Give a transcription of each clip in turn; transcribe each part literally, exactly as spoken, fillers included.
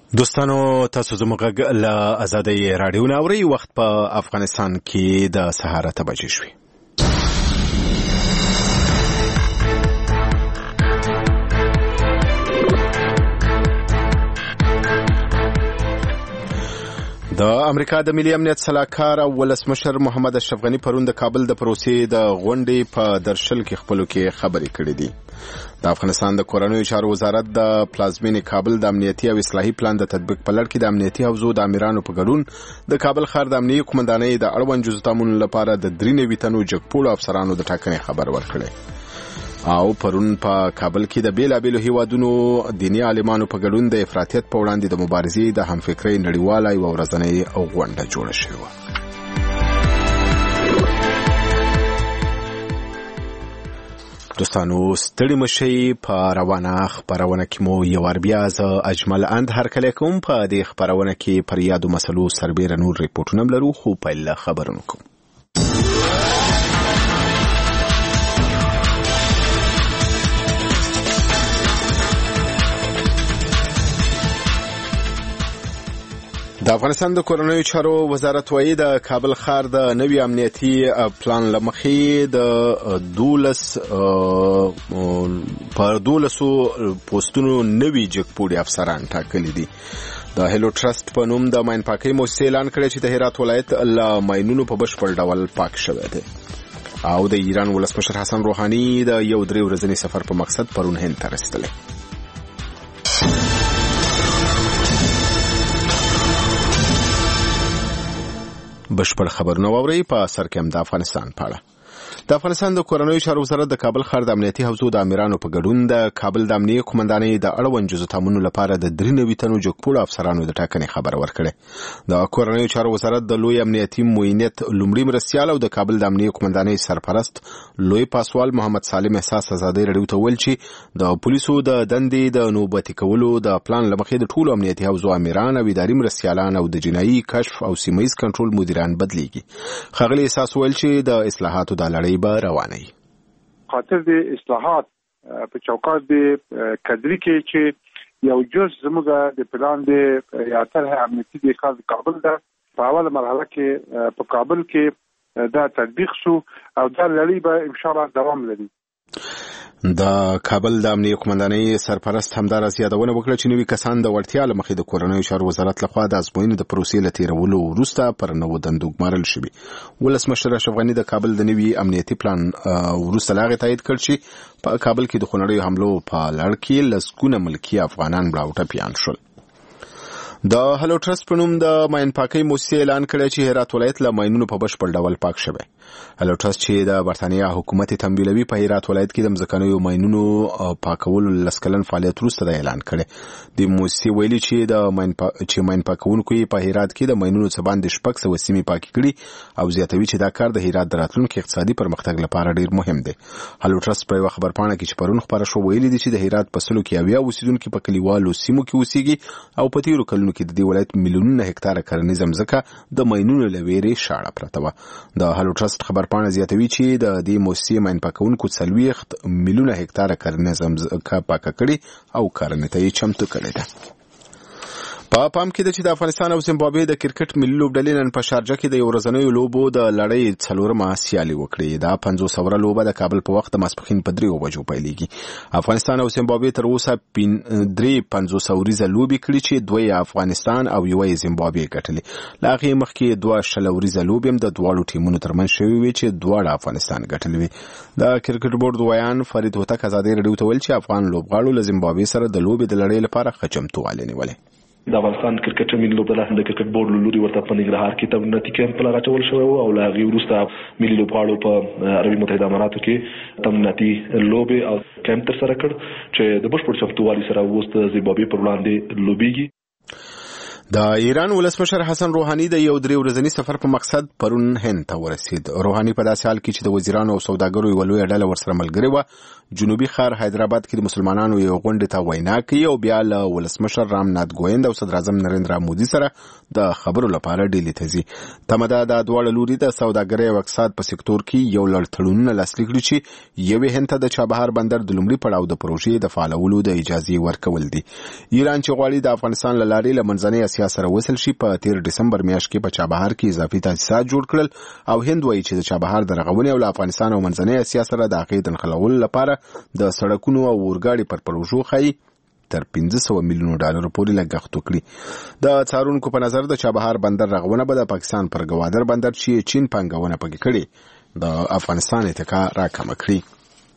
دوستانو تاسو زموږ غږ له آزادۍ راډیو نه اورئ. وخت په افغانستان کې د سهار اته بجې شوې. د امریکا د ملي امنیت سلاکار او ولسمشر محمد اشرف غنی پرون د کابل د پروسې د غونډې په درشل کې خپلو کې خبرې کړې دي. د افغانستان د کورنیو چارو وزارت د پلازمینې کابل د امنیتي او اصلاحي پلان د تطبیق په لړ کې د امنیتي حوزو د امیرانو په ګډون د کابل ښار د امنیتي قومندانۍ د اړوند جزو تامین لپاره د درې نوي تنو جګپوړو افسرانو د ټاکنې خبر ورکړی. او پرون په کابل کې د بیلابیلو هیوادونو دینی عالمانو په ګډون د افراطیت په وړاندې د مبارزې د همفکرۍ نړیواله یوه ورځنۍ غونډه جوړه شوې وه. دوستانو ستړي مشئ. په روانه خپرونه کې مو یو وار بیا زه اجمل اند هرکلی کوم. په دې خپرونه کې پر یادو مسلو سربیره نور ریپورټونه هم لرو، خو پیل له خبرونو کوم. د افغانستان د کورنیو چارو وزارت وايي د کابل ښار د نوي امنیتي پلان لمخې د دولس په دولسو پوسټونو نوي جګپوړي افسران ټاکلي دي. د هیلو ټرست په نوم د ماین پاکۍ مؤسسې اعلان کړی چې د هرات ولایت له ماینونو په بشپړ ډول پاک شوی دی. او د ایران ولسمشر حسن روحاني د یو درې ورځني سفر په مقصد پرون هند ته رسېدلی. بشپړ خبرونه واورئ. په سر کې هم د افغانستان په اړه. د افغانستان د کورنیو چارو وزارت د کابل ښار د امنیتي حوزو د امیرانو په ګډون د کابل د امنیتي قومندانۍ د اړوند جزو تامین لپاره د درې نوي تنو جګپوړو افسرانو د ټاکنې خبر ورکړی. د کورنیو چارو وزارت د لوی امنیتي معاونیت لومړي مرستیال او د کابل د امنیتي قومندانۍ سرپرست لوی پاسوال محمد سالم احساس آزادۍ راډیو ته ویل چې د پولیسو د دندې د نوبتي کولو د پلان لمخې د ټولو امنیتي حوزو امیران او اداري مرستیالان او د جنایي کشف او سیمه ییز کنټرول مدیران بدلیږي. ښاغلي احساس ویل چې د اصلاحاتو د لړۍ به روانه وي. خاطر د اصلاحات په چوکاټ د کډري کې چې یو جز زموږ د پلان د ریاست امنیتي د ښار کابل ده په اوله مرحله کې په کابل کې دا تطبیق شو او دا لړۍ به ان شاء الله دوام لري. د کابل د امنیتي قومندانۍ سرپرست همداراز یادونه وکړه چې نوي کسان د وړتیا له مخې د کورنیو چارو وزارت لخوا د ازموینې د پروسې له تېرولو وروسته پر نوو دندو ګمارل شوي. ولسمشر اشرف غني د کابل د نوي امنیتي پلان وروسته لا هغې تایید کړ چې په کابل کې د خونړیو حملو په لړ کې لسګونه ملکي افغانان مړه او ټپیان شول. د هلو ټرست په نوم د ماین پاکۍ مؤسسې اعلان کړی چې هرات ولایت له ماینونو په بشپړ ډول پاک شوی. هلو ټرست چې د برتانیا حکومت تمویلوي په هرات ولایت کې د مځکنیو ماینونو پاکولو لس کلن فعالیت وروسته د اعلان کړی. د مؤسسې ویلي چې د ماین پا... چې ماین پاکونکو یې په هرات کې د ماینونو څخه باندې شپږ سوه سیمې پاکې کړي او زیاتوي چې دا کار د هرات د راتلونکي اقتصادي پرمختګ لپاره ډیر مهم دی. هلو ټرست په یوه خبرپاڼه کې چې پرون خپاره شو ویلي دي چې د هرات په سلو کې اویا اوسیدونکي په کلیوالو سیمو کې اوسېږي او په تیرو کلونو کې د دې ولایت میلیونونه هکتاره کرنیز ځمکه د ماینونو له ویرې شاړه پرته وه. د هلو ټرست خبرپاڼه زیاتوي چې د دې مؤسسې ماین پاکونکو څلوېښت میلیونه هکتاره کرنیز ځمکه پاکه کړي او کرنې ته یې چمتو کړې ده. په پام کې ده چې د افغانستان او زیمبابوې د کرکټ ملي لوبډلې نن په شارجه کې د یو ورځنیو لوبو د لړۍ څلورمه سیالي وکړې. دا پنځوس اوره لوبه د کابل په وخت د ماسپښین په دریو بجو پیلېږي. افغانستان او زیمبابوې تر اوسه درې پنځوس اوریزه لوبې کړي چې دوه یې افغانستان او یوه یې زیمبابوې ګټلې. له هغې مخکې دوه شل اوریزه لوبې هم د دواړو ټیمونو ترمنځ شوې وې چې دواړه افغانستان ګټلې وې. د کرکټ بورډ ویان فرید هوتک ازادۍ راډیو ته ویل چې افغان لوبغاړو له زیمبابوې سره د لوبې د لړۍ لپاره ښه چمتووالی نیولی. د افغانستان کرکټ ملي لوبډله د کرکټ بورډ له لوري ورته په ننګرهار کې تمریناتي کیمپ لپاره راټول شوی و او له هغې وروسته ملي لوبغاړو په عربي متحده اماراتو کې تمریناتي لوبې او کیمپ ترسره کړ چې د بشپړ چمتووالي سره اوس د زیمبابوې پر وړاندې لوبېږي. د ایران ولسمشر حسن روحاني د یو درې ورځني سفر په مقصد پرون هند ته ورسید. روحاني په داسې حال کې چې د وزیرانو او سوداګرو یو لوی ډله ورسره ملګری و جنوبي ښار حیدرآباد کې د مسلمانانو یو غونډې ته وینا کوي او بیا له ولسمشر رامنات کوویند او صدر اعظم نریندرا مودي سره د خبرو لپاره ډیلي ته ځي. تمه ده د دواړو لوري د سوداګرۍ او اقتصاد په سکتور کې یو لړ تړونونه لاسلیک کړي چې یوې هند ته د چابهار بندر د لومړي پړاو د پروژې د فعالولو د اجازې ورکول دي. ایران چې غواړي د افغانستان له لارې له منځنۍ اسیا سره وصل شي په تیر دسمبر میاشت کې په چابهار کې اضافي تاسیسات جوړ کړل او هند وایي چې د چابهار د رغونې او له افغانستان او منځنۍ اسیا سره د هغې د نښلولو لپاره د سړکونو او اورګاډي پر پروژو ښایي تر پنځه سوه میلیونو ډالرو پورې لګښت وکړي. د څارونکو په نظر د چابهار بندر رغونه به د پاکستان پر ګوادر بندر چې چین پانګونه پکې کړي د افغانستان اتکا راکمه کړي.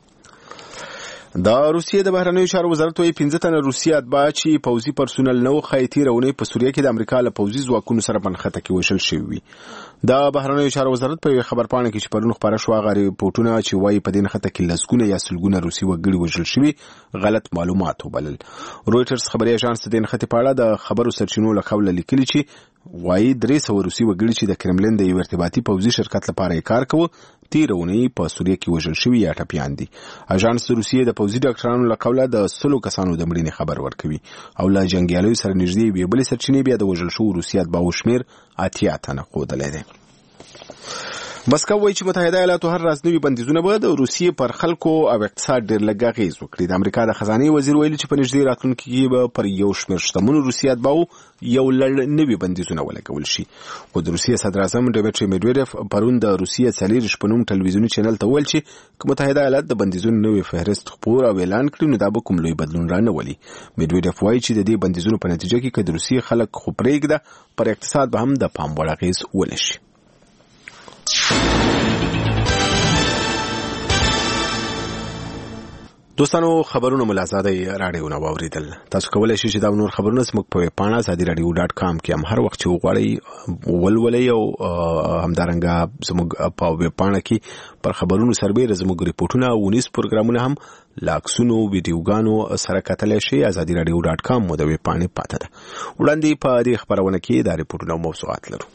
د روسیې د بهرنیو چارو وزارت وايي پنځه تنه روسي اتباع چې پوځي پرسونل نه و ښایي تېره اونۍ په سوریه کې د امریکا له پوځي ځواکونو سره په نښته کې وژل شوي وي. د بهرنیو چارو وزارت په یوې خبرپاڼه کې چې پرون خپاره شوه هغه ریپورټونه چې وایي په دې نښته کې لسګونه یا سلګونه روسي وګړي وژل شوي غلط معلومات وبلل. رویټرز خبري اژانس د دې نښتې په اړه د خبرو سرچینو له قوله لیکلي چې وایي درې سوه روسي وګړي چې د کرملین د یو ارتباطي پوځي شرکت لپاره یې کار کوه تېره اونۍ په سوریه کې وژل شوي یا ټپیان دي. اژانس د روسیې د پوځي ډاکټرانو له قوله د سلو کسانو د مړینې خبر ورکوي او له جنګیالیو سره نږدې یوې بلې سرچینې بیا د وژل شوو روسي اتباعو شمېر اتیا تنه ښودلی دی. مسکو وایي چې متحده ایالاتو هر راز نوي بندیزونه به د روسیې پر خلکو او اقتصاد ډېر لږ اغېز وکړي. د امریکا د خزانې وزیر ویلي چې په نږدې راتلونکي کې به پر یو شمېر شتمنو روسي اتباعو یو لړ نوي بندیزونه ولګول شي. خو د روسیې صدر اعظم ډیمیټري میډویډیف پرون د روسیې څلېرویشت په نوم ټلویزیوني چینل ته وویل چې که متحده ایالات د بندیزونو نوی فهرست خپور او اعلان کړي نو دا به کوم لوی بدلون را نه ولي. میډویډیف وایي چې د دې بندیزونو په نتیجه کې که د روسیې خلک خو پرېږده پر اقتصاد به هم د پام وړ اغېز ولشي. دوستانو خبرونه ملازادی راډیو نه واوریدل. تاسو کولای شئ چې دا نور خبرونه زموږ په ویب پاڼه ازادي رادیو ډاټ کام کې هم هر وخت چې وغواړئ ولولئ او همدارنګه زموږ په ویب پاڼه کې پر خبرونو سربېره زموږ ریپورټونه او ونیس پروګرامونه هم لاکسونو ویډیوګانو سره کتلی شئ. ازادي رادیو ډاټ کام مو د ویب پاڼې پاته ده. وړاندې په دې خبرونه کې دا ریپورټونه او موضوعات لرو.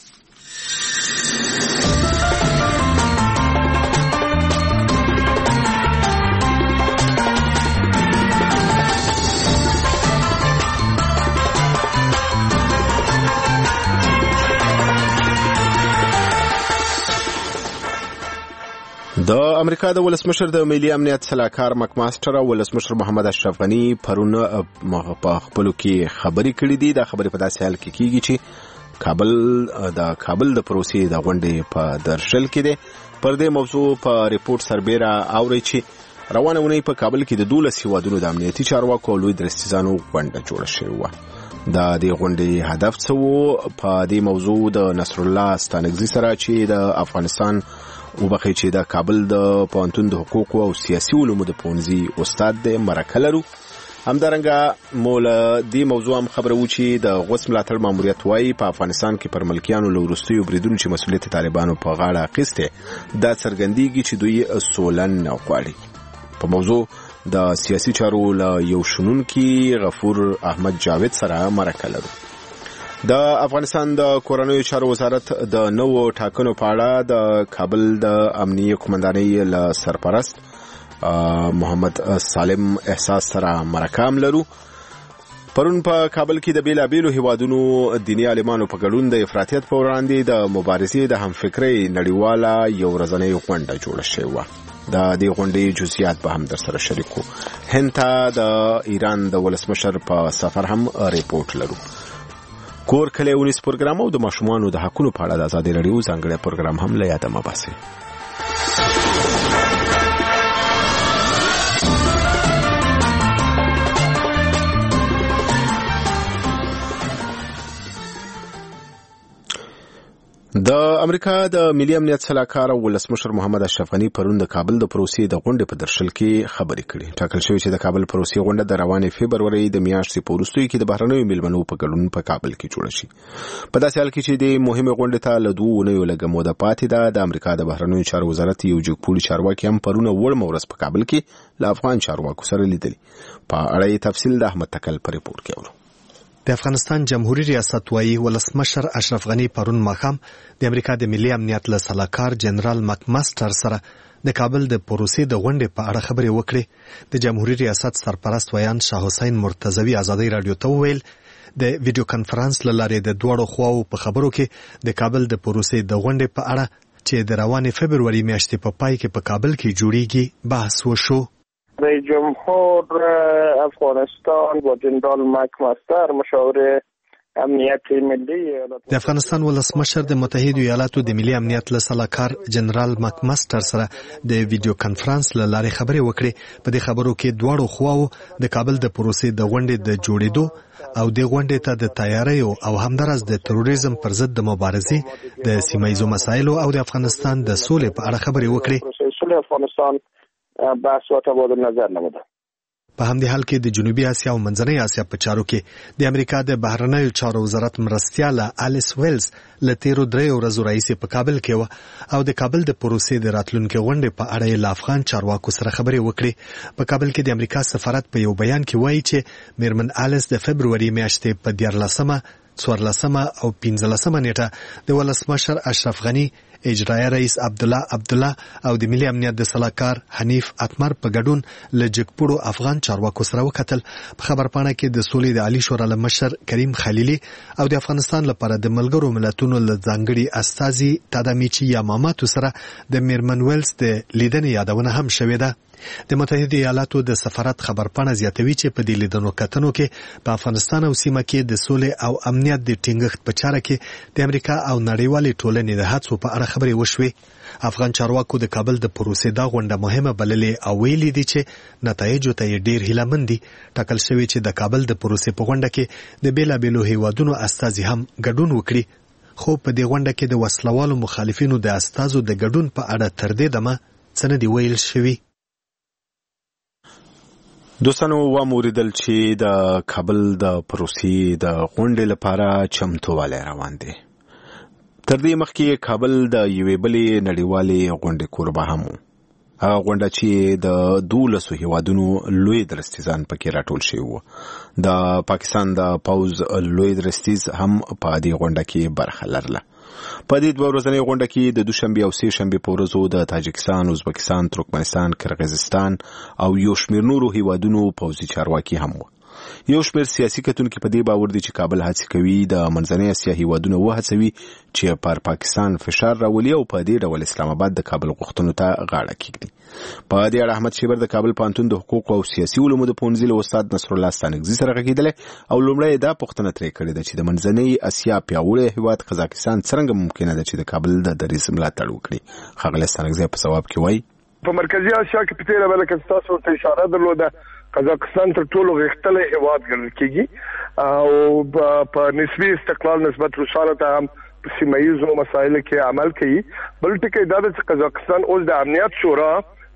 د امریکا د ولسمشر د ملي امنیت سلاکار مک ماستر او ولسمشر محمد اشرف غنی پرون په خپلو کې خبرې کړې دي. دا خبرې په داسې حال کې کیږي چې کابل د کابل د پروسې د غونډې په درشل کې دی. پر دې موضوع په ریپورت سربېره اورئ چې روانه اونۍ په کابل کې د دولس هیوادونو د امنیتي چارواکو او لوی درستیزانو غونډه جوړه شوې وه. د دې غونډې هدف څه و؟ په دې موضوع د نصرالله ستانکزي سره چې د افغانستان وبخښئ چې د کابل د پوهنتون د حقوقو او سیاسي علومو د پوهنځي استاد دی مرکه لرو. همدارنګه مو له دې موضوع هم خبره و چې د غوث ملاتړ ماموریت وایي په افغانستان کې پر ملکیانو له وروستیو بریدونو چې مسؤلیت طالبانو په غاړه اخیستی دا څرګندېږي چې دوی سوله نه غواړي. په موضوع د سیاسي چارو له یو شنونکي غفور احمد جاوید سره مرکه لرو. د افغانستان د کورنیو چارو وزارت د نوو ټاکنو په اړه د کابل د امنیه قومندانۍ له سرپرست محمد سالم احساس سره مرکه هم لرو. پرون په کابل کې د بیلابیلو هیوادونو دیني عالمانو په ګډون د افراطیت په وړاندې د مبارزې د همفکرۍ نړیواله یو ورځنۍ غونډه جوړه شوې وه. د دې غونډې جزئیات به هم در سره شریکو. هند ته د ایران د ولسمشر په سفر هم ریپورټ لرو. کور کلی ونیس پروګرام او د ماشومانو د حقونو په اړه د ازادي رادیو ځانګړی پروګرام هم له یاده مه باسئ. د امریکا د ملي امنیت سلاکار او ولسمشر محمد اشرف غنی پرون د کابل د پروسې د غونډې په درشل کې خبرې کړې. ټاکل شوی چې د کابل پروسې غونډه د روانې فبرورۍ د میاشتې په وروستیو کې د بهرنیو میلمنو په ګډون په کابل کې جوړه شي. په داسې حال کې چې د مهمې غونډې ته له دوو اونیو لږه موده پاتې ده. د امریکا د بهرنیو چارو وزارت یو جګپوړي چارواکي هم پرونه وړمه ورځ په کابل کې له افغان چارواکو سره لیدلي. په اړه یې تفصیل د احمد تکل په ریپورټ کې اورو. د افغانستان جمهوریت ریاست وایي ولسمشر اشرف غنی پرون ماښام د امریکا د ملي امنیت له سلاکار جنرال مک ماستر سره د کابل د پروسې د غونډې په اړه خبرې وکړې. د جمهوریت ریاست سرپرست ویان شاه حسین مرتضوی ازادي رادیو ته وویل د ویډیو کانفرنس له لارې د دوړو خواو په خبرو کې د کابل د پروسې د غونډې په اړه چې د روانې فبروري میاشتې په پای کې په کابل کې جوړیږي بحث وشو. رئیس جمهور افغانستان با جنرال مک ماستر مشاور امنیت ملی د افغانستان ولسمشر د متحده ایالاتو د ملي امنیت له سلاکار جنرال مک ماستر سره د ویډیو کانفرنس له لارې خبرې وکړې. په دې خبرو کې دواړو خواو د کابل د پروسې د غونډې د جوړېدو او د غونډې ته د تیاریو او همدارس د تروریزم پر ضد د مبارزې د سیمایي مسایلو او د افغانستان د سولې په اړه خبرې وکړې. افغانستان بحث و تبادل نظر نموده. په همدې حال کې د جنوبي اسیا او منځنۍ اسیا په چارو کې د امریکا د بهرنیو چارو وزارت مرستیاله الیس ویلز له تیرو دریو ورځو راهیسې په کابل کې و او د کابل د پروسې د راتلونکي غونډې په اړه یې له افغان چارواکو سره خبرې وکړې. په کابل کې د امریکا سفارت په یو بیان کې وایي چې میرمن الیس د فبروري میاشتې په دیارلسمه څوارلسمه او پنځلسمه نیټه د ولسمشر اشرف غنی، اجرایه رئیس عبدالله عبدالله او د ملي امنیت د سلاکار حنیف اتمر په ګډون له جګپوړو افغان چارواکو سره وکتل. په خبرپاڼه کې د سولې د عالی شورا مشر کریم خلیلي او د افغانستان لپاره د ملګرو ملتونو له ځانګړي استازي تادامیچی یاماماتو سره د میرمن ویلز د لیدنې یادونه هم شوې ده. د متحده ایالاتو د سفارت خبرپاڼه زیاتوي چې په دې لیدنو کتنو کې په افغانستان او سیمه کې د سولې او امنیت د ټینګښت په چاره کې د امریکا او نړیوالې ټولنې د هڅو په اړه خبرې وشوې. افغان چارواکو د کابل د پروسې دا غونډه مهمه بللې او ویلي دي چې نتایجو ته یې ډېر هیله مند دي. ټاکل شوی چې د کابل د پروسې په غونډه کې د بیلابیلو هیوادونو استازي هم ګډون وکړي. خو په دې غونډه کې د وسلوالو مخالفینو د استازو د ګډون په اړه تر دې دمه څه نه دي ویل شوي. دوستانو واوریدل چې د کابل د پروسې د غونډې لپاره چمتووالی روان دی. تر دې مخکې کابل د یوې بلې نړیوالې غونډې کوربه هم و. هغه غونډه چې د دولسو هیوادونو لوی درستیزان پکې راټول شوي وو. د پاکستان د پوځ لوی درستیز هم په دې غونډه کې برخه لرله. په دې دوه ورځنۍ غونډه کې د دوشنبې او سې شنبې په ورځو د تاجکستان، ازبکستان، ترکمنستان، قرغیزستان او یو شمېر نورو هیوادونو پوځي چارواکي هم وو. یو شمېر سیاسي کتونکي په دې باور دي چې کابل هڅې کوي د منځنۍ اسیا هیوادونه وهڅوي چې پر پاکستان فشار راولي او په دې ډول اسلام آباد د کابل غوښتنو ته غاړه کېږدي. په دې اړه احمد شیبر د کابل پوهنتون د حقوقو او سیاسي علومو د پوهنځي له استاد نصر الله ستانکزي سره غږېدلی او لومړی دا پوښتنه ترې کړې ده چې د منځنۍ اسیا پیاوړی هیواد قزاقستان څرنګه ممکنه ده چې د کابل د دریځ ملاتړ وکړي. ښاغلی ستانکزي په ځواب کې وایي په مرکزي اسیا کې په تېره بله که ستاسو ورته اشاره درلوده قزاقستان تر ټولو غښتلی هیواد ګڼل کېږي او په نسبي استقلال نسبت روسانو ته هم په سیمه ییزو مسایلو کې عمل کوي. بل ټکی دا ده چې قزاقستان اوس د امنیت شورا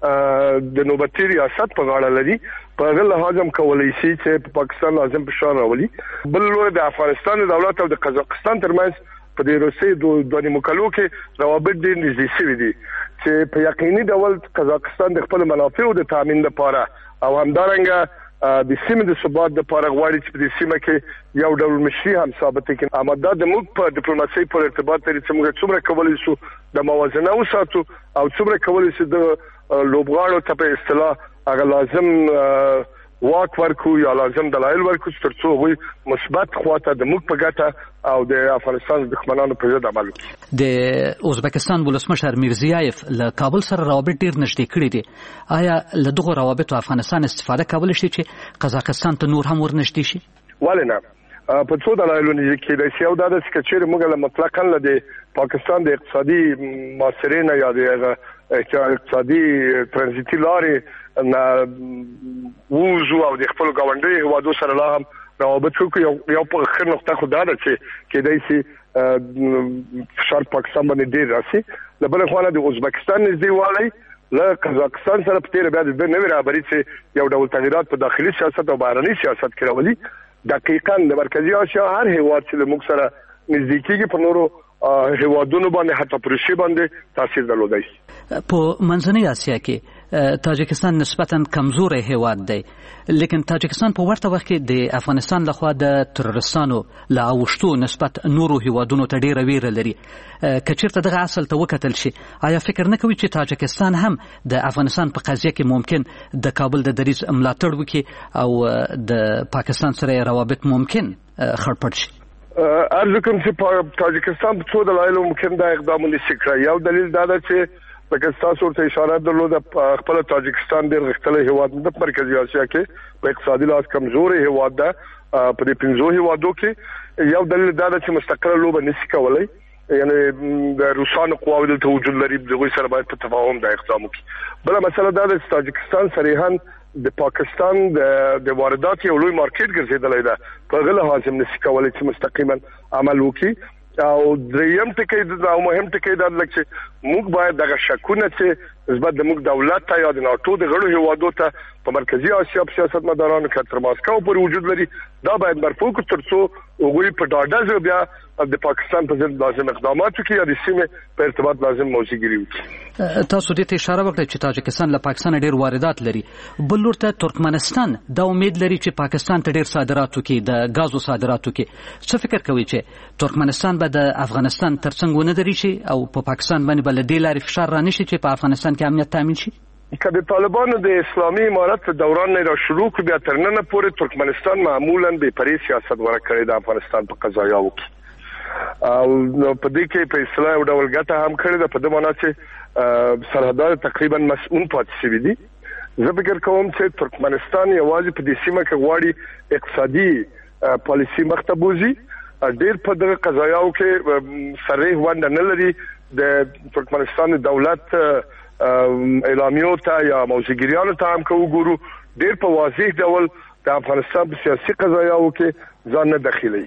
د نوبتي ریاست په غاړه لري. په هغه لحاظ هم کولی شي چې په پاکستان لازم فشار راولي. بل د افغانستان دولت او د قزاقستان ترمنځ په دې روسي دوه نیمو کالو کې روابط ډېر نږدې شوي دي چې په یقیني ډول قزاقستان د خپل منافعو د تامین لپاره او همدارنګه د سیمې د ثبات لپاره غواړي چې په دې سیمه کې یو ډول مشري هم ثابت کړي. اما دا د موږ په ډیپلوماسۍ پر ارتباط لري چې موږ څومره کولی شو د موازنه وساتو او څومره کولی شو د لوبغاړو ته په اصطلاح هغه لازم واک ورکو یا لازم دلایل ورکو تر څو هغوی مثبت خواته د موږ په ګټه او د افغانستان دښمنانو په ضد عمل وکړي. د ازبکستان ولسمشر میرزیایف له کابل سره روابط ډېر نږدې کړي دي. آیا له دغو روابطو افغانستان استفاده کولی شي چې قزاقستان ته نور هم ورنږدې شي؟ ولې نه؟ په څو دلایلو نږدې کېدای شي. یو دا ده چې که چېرې موږ له مطلقاً له د پاکستان د اقتصادي محاصرې نه یا د اقتصادي ترانزیتي لارې نه ووځو او د خپلو ګاونډیو هیوادو سره لا هم روابط وکړو. یو په ښه نقطه خو دا ده چې کېدای شي فشار پاکستان باندې ډېر راسي. له بلې خوا نه د ازبکستان نږدېوالی له قزاقستان سره په تېره بیا د ده نوې رهبري چې یو ډول تغیرات په داخلي سیاست او بهرني سیاست کې راولي. دقیقاً د مرکزي اسیا هر هیواد چې له موږ سره نږدې کېږي په نورو هیوادونو باندې حتی په روسیې باندې تاثیر درلودی شي. په منځنۍ اسیا کې تاجکستان نسبتا کمزوري هیواد دی، لیکن تاجکستان په ورته وخت کې د افغانستان لخوا د ترورستانو له اوښتو نسبت نورو هیوادونو ته ډیره ویره لري. که چیرته دغه اصل ته وکتل شي، آیا فکر نه کوي چې تاجکستان هم د افغانستان په قضیه کې ممکن د کابل د دریځ ملاتړ وکړي او د پاکستان سره روابط ممکن خړپړ شي؟ ارزو کوم چې تاجکستان په څو دلایلو ممکن دا اقدامونه وکړي. یو دلیل دا ده چې لکه تاسو ورته اشاره درلوده، خپل تاجکستان ډېر غښتلی هیواد د مرکزي اسیا کې په اقتصادي لحاظ کمزوري هیواد ده. په دې پنځو هیوادو کې یو دلیل دا ده چې مستقله لوبه نشي کولای، یعنی د روسانو قواوو دلته وجود لري، دغوی سره باید په تفاهم دا اقدام وکړي. بله مسله دا ده چې تاجکستان صریحا د پاکستان د واردات یو لوی مارکیټ ګرځېدلی ده، په هغه لحاظ هم نشي کولای چې مستقیما عمل وکړي. او دریم ټکی او مهم ټکی دا لکه چې موږ باید دغه شکونه چې نسبت د موږ دولت ته یا د ناټو د غړو هیوادو ته په مرکزي اسیا په سیاستمدارانو کې تر ماسکو پورې وجود لري، دا باید مرفوع کړو ترڅو هغوی په ډاډه ځای بیا د پاکستان په ضد لازم اقدامات وکړي یا د سیمې په ارتباط لازم موضوعګیري وکړي. تاسو دې ته اشاره وکړه چې تاجکستان له پاکستان ډېر واردات لري، بل لور ته ترکمنستان دا امید لري چې پاکستان ته ډېر صادرات وکړي، د غازو صادرات وکړي. څه فکر کوي چې ترکمنستان به د افغانستان ترڅنګ ونه درېږي شي او په پاکستان باندې به له دې لارې فشار رانشي چې په افغانستان کې امنیت تامین شي؟ که د طالبانو د اسلامي امارت دوران نه را شروع کړي، بیا تر ننه پورې ترکمنستان معمولا بې پرې سیاست غوره کړی د افغانستان په قضایاو کې، او په دې کې په اصطلاح یو ډول ګټه هم کړې ده، په دې معنا چې سرحدات تقریبا مسؤون پاتې شوي دي. زه فکر کوم چې ترکمنستان یوازې په دې سیمه کې غواړي اقتصادي پالیسي مخ ته بوځي، ډېر په دغه قضایاو کې صریح ونډه نه لري. د ترکمنستان دولت اعلامیو ته یا موضوعګیریانو ته هم که وګورو، ډېر په واضح ډول د افغانستان په سیاسي قضایاو کې ځان نه داخلوي.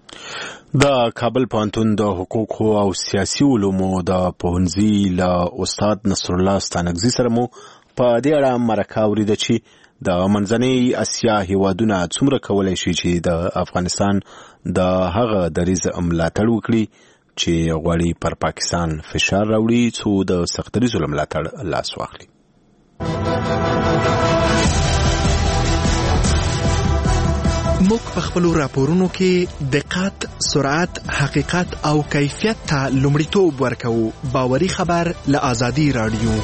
د کابل پوهنتون د حقوقو او سیاسي علومو د پوهنځي له استاد نصر الله ستانکزي سره مو په دې اړه مرکه اورېده چې د منځنۍ اسیا هیوادونه څومره کولی شي چې د افغانستان د هغه دریځ ملاتړ وکړي چې غواړي پر پاکستان فشار راوړي څو د سختدریځو له ملاتړ لاس واخلي. موږ په خپلو راپورونو کې دقت، سرعت، حقیقت او کیفیت ته لومړیتوب ورکوو. باوري خبر له آزادي رادیو.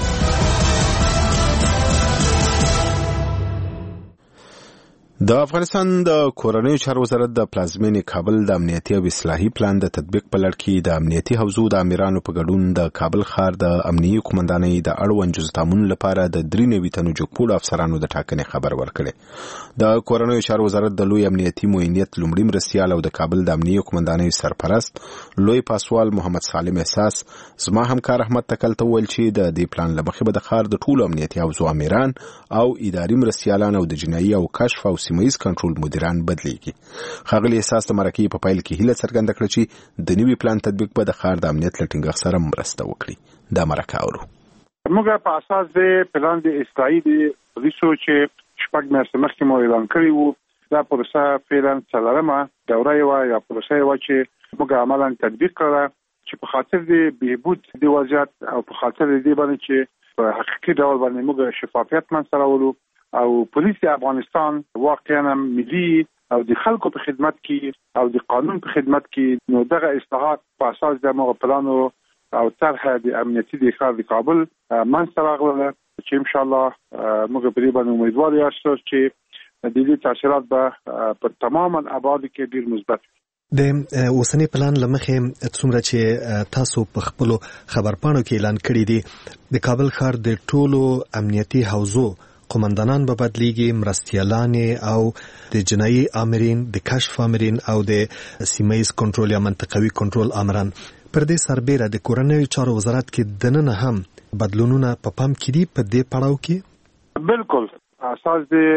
د افغانستان د کورنیو چارو وزارت د پلازمینې کابل د امنیتي او اصلاحي پلان د تطبیق په لړ کې د امنیتي حوزو د امیرانو په ګډون د کابل ښار د امنیتي قومندانۍ د اړوند جزو تامین لپاره د درې نوي تنو جګپوړو افسرانو د ټاکنې خبر ورکړی. د کورنیو چارو وزارت د لوی امنیتي معینیت لومړي مرستیال او د کابل د امنیتي قومندانۍ سرپرست لوی پاسوال محمد سالم احساس زما همکار احمد تکل ته وویل چې د دې پلان له مخې به د ښار د ټولو امنیتي حوزو امیران او اداري مرستیالان او د جنایي او کشف او سیمه‌ییز کنټرول مدیران بدلیږي. ښاغلي احساس د مرکې په پیل کې هیله څرګنده کړه چې د نوي پلان تطبیق به د ښار د امنیت له ټینګښت سره مرسته وکړي. دا مرکه اورو. موږ په اساس د پلان د اصلاحي د پولیسو چې شپږ میاشتې مخکې مو اعلان کړی وو، دا پروسه فعلا څلورمه دوره وه یا پروسه وه چې موږ عملا تطبیق کړه، چې په خاطر د بهبود د وضعیت او په خاطر د دې باندې چې په حقیقي ډول باندې موږ شفافیت منځته راولو او پولیس د افغانستان واقعا ملي او د خلکو په خدمت کې او د قانون په خدمت کې، نو دغه اصلاحات په اساس د موږ پلانو او طرح د امنیتي د ښار د کابل منځته راغله، چې ان شاء الله موږ په دې باندې امیدوار یاستو چې د دې تاثیرات به په تماما ابعاد کې ډیر مثبت وي. د اوسنی پلان لمخې څومره چې تاسو په خپل خبرپاڼو کې اعلان کړی دی، د کابل ښار د ټولو امنیتي حوزو قومندانان به بدلیږي، مرستیالان او د جنایي آمرین، د کشف آمرین او د سیمه‌ییز کنټرول یا منطقوي کنټرول آمران. پر دې سربیره د کورنیو چارو وزارت کې دننه هم بدلونونه په پام کې دي په دې پړاو کې؟ بالکل اساس د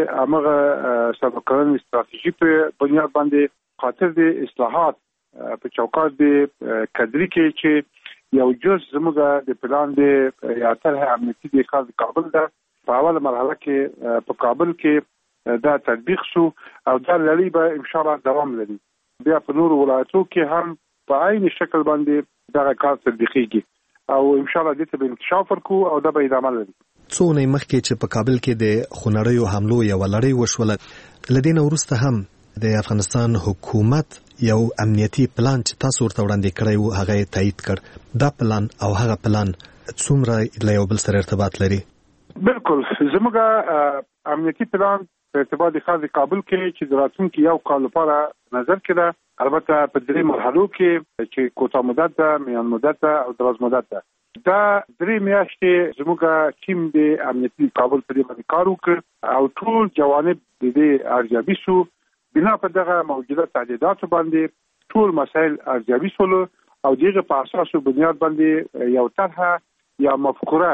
هغه سبقرن استراتیژي په بنیاد باندې خاطر د اصلاحات په چوکاټ د کدري کې چې یو جز زموږ د پلان د یا طرح امنیتي د ښار کابل ده، په اوله مرحله کې په کابل کې دا تطبیق شو او دا لړۍ به ان شاء الله دوام لري. بیا په نورو ولایتو کې هم په عین شکل باندې دا کار تطبیقیږي او ان شاء الله دې ته به انکشاف ورکو او دا به ادامه لري. څو نه مخکې چې په کابل کې د خونړیو حملو یو لړۍ وشوله، لدین وروسته هم د افغانستان حکومت یو امنیتي پلان چې تاسو ورته وړاندې کړی وو هغه تایید کړ. دا پلان او هغه پلان څومره له یو بل سره ارتباط لري؟ بالکل زموږ امنیتي پلان په ارتباط د خاص کابل کې چې د راتلونکي یو کال لپاره نظر کړه، البته په درې مرحلو کې چې کوټه مدت ده، میان مدت ده او دراز مدت ده. دا درې میاشتې زموږ ټیم د امنیتي کابل په دې باندې کار وکړ او ټول جوانب د دې ارزیابي شو. بنا په دغه موجوده تعدیلاتو باندې ټول مسایل ارزیابي شول او دغه په اساس بنیاد باندې یو طرحه یا مفکوره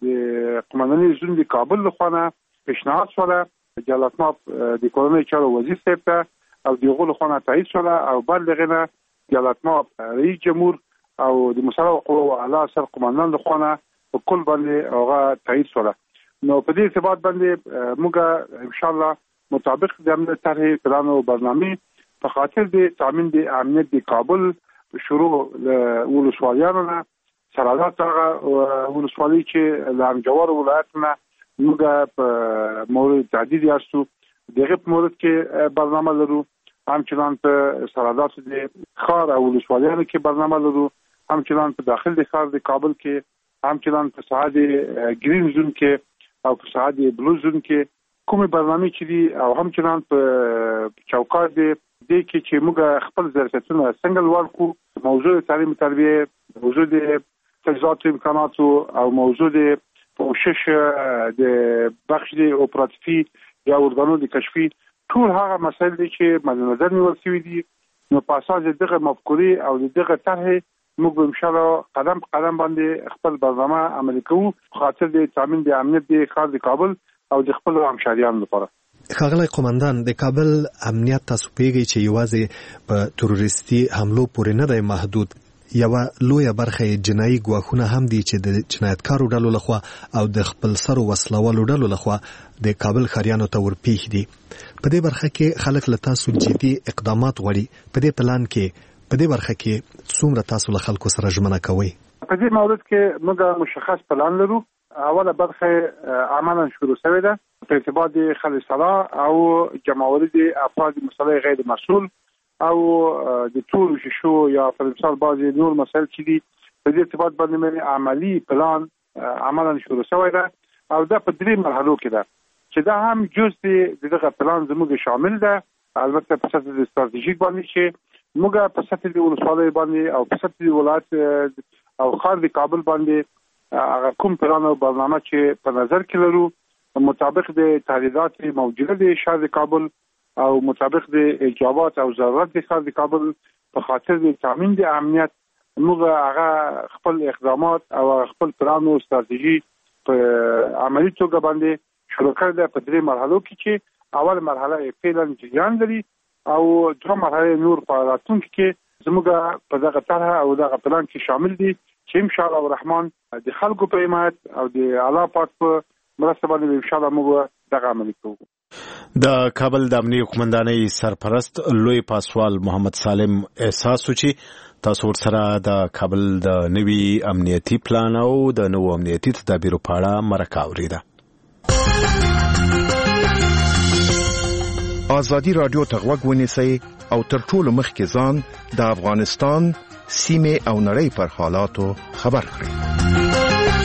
د قومنداني زون د کابل لخوا پیشنهاد شوه جلالت مآب د کورنۍ چارو وزیر صاحب ته او دغه لخوا تایید شوه او بعد دغه جلالت مآب رئیس جمهور او د مسلح قوه اعلی سر قومندان لخوا په کل باندې هغه تایید شوه. نو په دې ارتباط باندې موږ ان شاء الله مطابق د امنیت طرح پلان او برنامه په خاطر د تامین د امنیت د کابل شروع ولسوالیانو نه سرحدات ولسوالۍ چې له انجوار ولایتونه موږ په مورد تعدیل یاستو دغه په مورد کې برنامه لرو، همچنان په سرحدات د خار او ولسوالیانو کې برنامه لرو، همچنان په داخل د خار د کابل کې، همچنان په ساحه گرین زون کې او په ساحه بلو زون کې کومه برنامه چې دي او همچنان په چوکاټ دی د کې چې موږ خپل ظرفیتونه څنګه لوړ کو، موضوع تعلیم تربیه، موضوع د تجهیزات امکاناتو او موضوع د پوشش د بخش د اپراتیفي یا ارګانو د کشفي، ټول هغه مسایل دي چې مد نظر نیول شوی دي. نو په اساس دغه مفکورې او دغه طرح موږ ان شاء الله قدم په قدم باندې خپل برنامه عملي کوو خاطر د تامین د امنیت د ښار د کابل او د خپل همشاریانو لپاره. ښاغلی قومندان، د کابل امنیت تاسو پیږي چې یوازې په تروریستي حملو پورې نه دی محدود، یوه لویه برخه جنایي ګواښونه هم دي چې د جنایتکارو ډلو لخوا او د خپل سرو وسلوالو ډلو لخوا د کابل ښاریانو ته ورپېښ دي. په دې برخه کې خلک له تاسو جدي اقدامات غواړي. په دې پلان کې په دې برخه کې څومره تاسو له خلکو سره ژمنه کوئ؟ په دې مورد کې موږ مشخص پلان لرو. اوله برخه عملا شروع شوې ده په ارتباط د خالص صلاح او جمعوری افراد مسلح غیر مسؤل او د ټول شیشو یا په مثال بعضی نور مسایل چې دي په دې ارتباط باندې عملی پلان عملا شروع شوی ده او دا په درې مرحلو کې ده چې دا هم جز دغه پلان زموږ شامل ده. البته په سطح د استراتیژیک باندې چې موږ په سطح د ولسوالۍ باندې او په سطح د ولایت او خار د کابل باندې هغه کوم پلان او برنامه چې په نظر کې لرو مطابق د تعهدات موجوده د شهر د کابل او مطابق د اجابات او ضرورت د شهر د کابل په خاطر د تامین د امنیت موږ هغه خپل اقدامات او خپل پلان او استراتیژي په عملي توګه باندې شروع کړل په درې مرحلو کې چې اول مرحله فعلا جریان لري او دوه مرحله نور په راتلونکي کې زموږ په دغه طرح او دغه پلان کې شامل دي چې ان شاء الله الرحمن د خلکو په حمایت او د اعلی پاک په مرسته باندې ان شاء الله موږ دغه عملي کوو. د کابل د امنیت قومندانۍ سرپرست لوی پاسوال محمد سالم احساس چې تاسو سره د کابل د نوي امنیتي پلان او د نوو امنیتي تدابیرو په اړه مرکه اوریده. آزادی رادیو ته غوږ ونیسئ او تر ټولو مخکې ځان د افغانستان سیمه او نړۍ پر حالاتو خبر کړئ.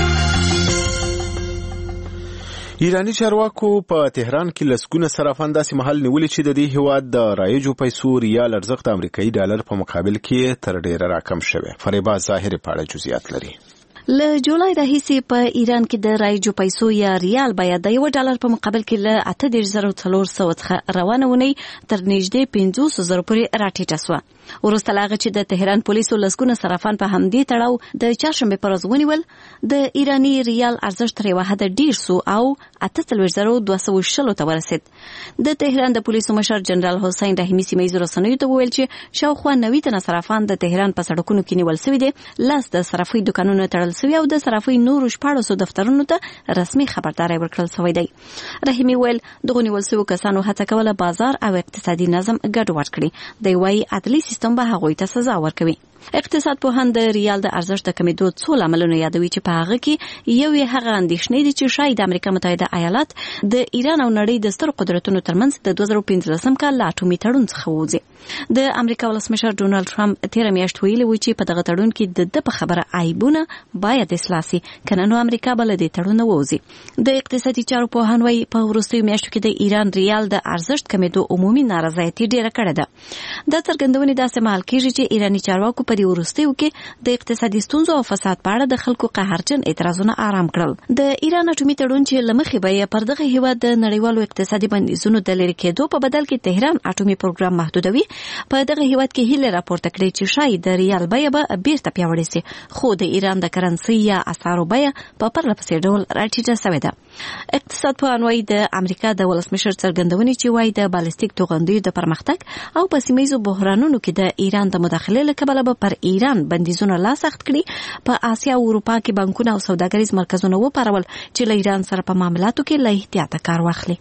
ایرانی چارواکو په تهران کې لسګونه صرافان داسې محل نیولې چې د دې هیواد د رایجو پیسو ریال ارزښت امریکایي ډالر په مقابل کې تر ډیره راکم شوی. فریبا ظاهر په اړه جزئیات لري. له جولای راهیسې په ایران کې د رایجو پیسو یا ریال بیه د یو ډالر په مقابل کې له اته دېرش زره څلور سوه څخه روانه ونی تر نږدې پنځوس زره پورې راټیټه شوه. وروسته له هغه چې د تهران پولیسو لسګونه صرافان په همدې تړاو د چهارشنبې په ورځ ونیول، د ایراني ریال ارزښت تر یوه حده ډېر سو او اته څلوېښت زره دوه سوه شلو ته ورسېد. د تهران د پولیسو مشر جنرال حسین رحیمي سیمه ییزو رسنیو ته وویل چې شاوخوا نوي تنه صرافان د تهران په سړکونو کې نیول سوي دي، لاس د صرافۍ دوکانونه تړل سوي او د صرافۍ نورو شپاړسو دفترونو ته رسمي خبرداری ورکړل سوی دی. رحیمي ویل دغو نیول سوو کسانو هڅه کوله بازار او اقتصادي نظم ګډوډ کړي. دی وايي عدلي سیستم به هغوی ته سزا ورکوي. اقتصاد پوهان د ریال د ارزښت د کمیدو څو لاملونه یادوي چې په هغه کې یو یې هغه اندېښنې دي چې شاید د امریکا متحده ایالات د ایران او نړۍ د سترو قدرتونو ترمنځ د دوه زره پنځلسم کال له اټومي تړون څخه ووځي. د امریکا ولسمشر ډونالد ټرمپ تېره میاشت ویلي و چې په دغه تړون کې د ده په خبره عیبونه باید اصلاح سي، کنه نو امریکا به له دې تړونه ووځي. د اقتصادي چارو پوهان وايي په وروستیو میاشتو کې د ایران ریال د ارزښت کمیدو عمومي نارضایتي ډېره کړې ده. دا څرګندونې داسې مهال کېږي چې ایراني چارواکو په دې وروستیو کې د اقتصادي ستونزو او فساد په اړه د خلکو قهرجن اعتراضونه آرام کړل. د ایران اټومي تړون چې له مخې به یې پر دغه هیواد د نړیوالو اقتصادي بندیزونو د لرې کېدو په بدل کې تهران اټومي پروګرام محدودوي، په دغه هیواد کې هیله راپورته کړې چې شاید د ریال بیه به بیرته پیاوړې سي، خو د ایران د کرنسي یا اسعارو بیه په پرله پسې ډول راټیټه شوې ده. اقتصاد پوهان وايي د امریکا د ولسمشر څرګندونې چې وايي د بالستیک توغندیو د پرمختګ او په سیمه ییزو بحرانونو کې د ایران د مداخلې له کبله به پر ایران بندیزونه لا سخت کړي. په آسیا او اروپا کې بانکونه او سوداګریز مرکزونه وپارول چې له ایران سره په معاملاتو کې له احتیاطه کار واخلي.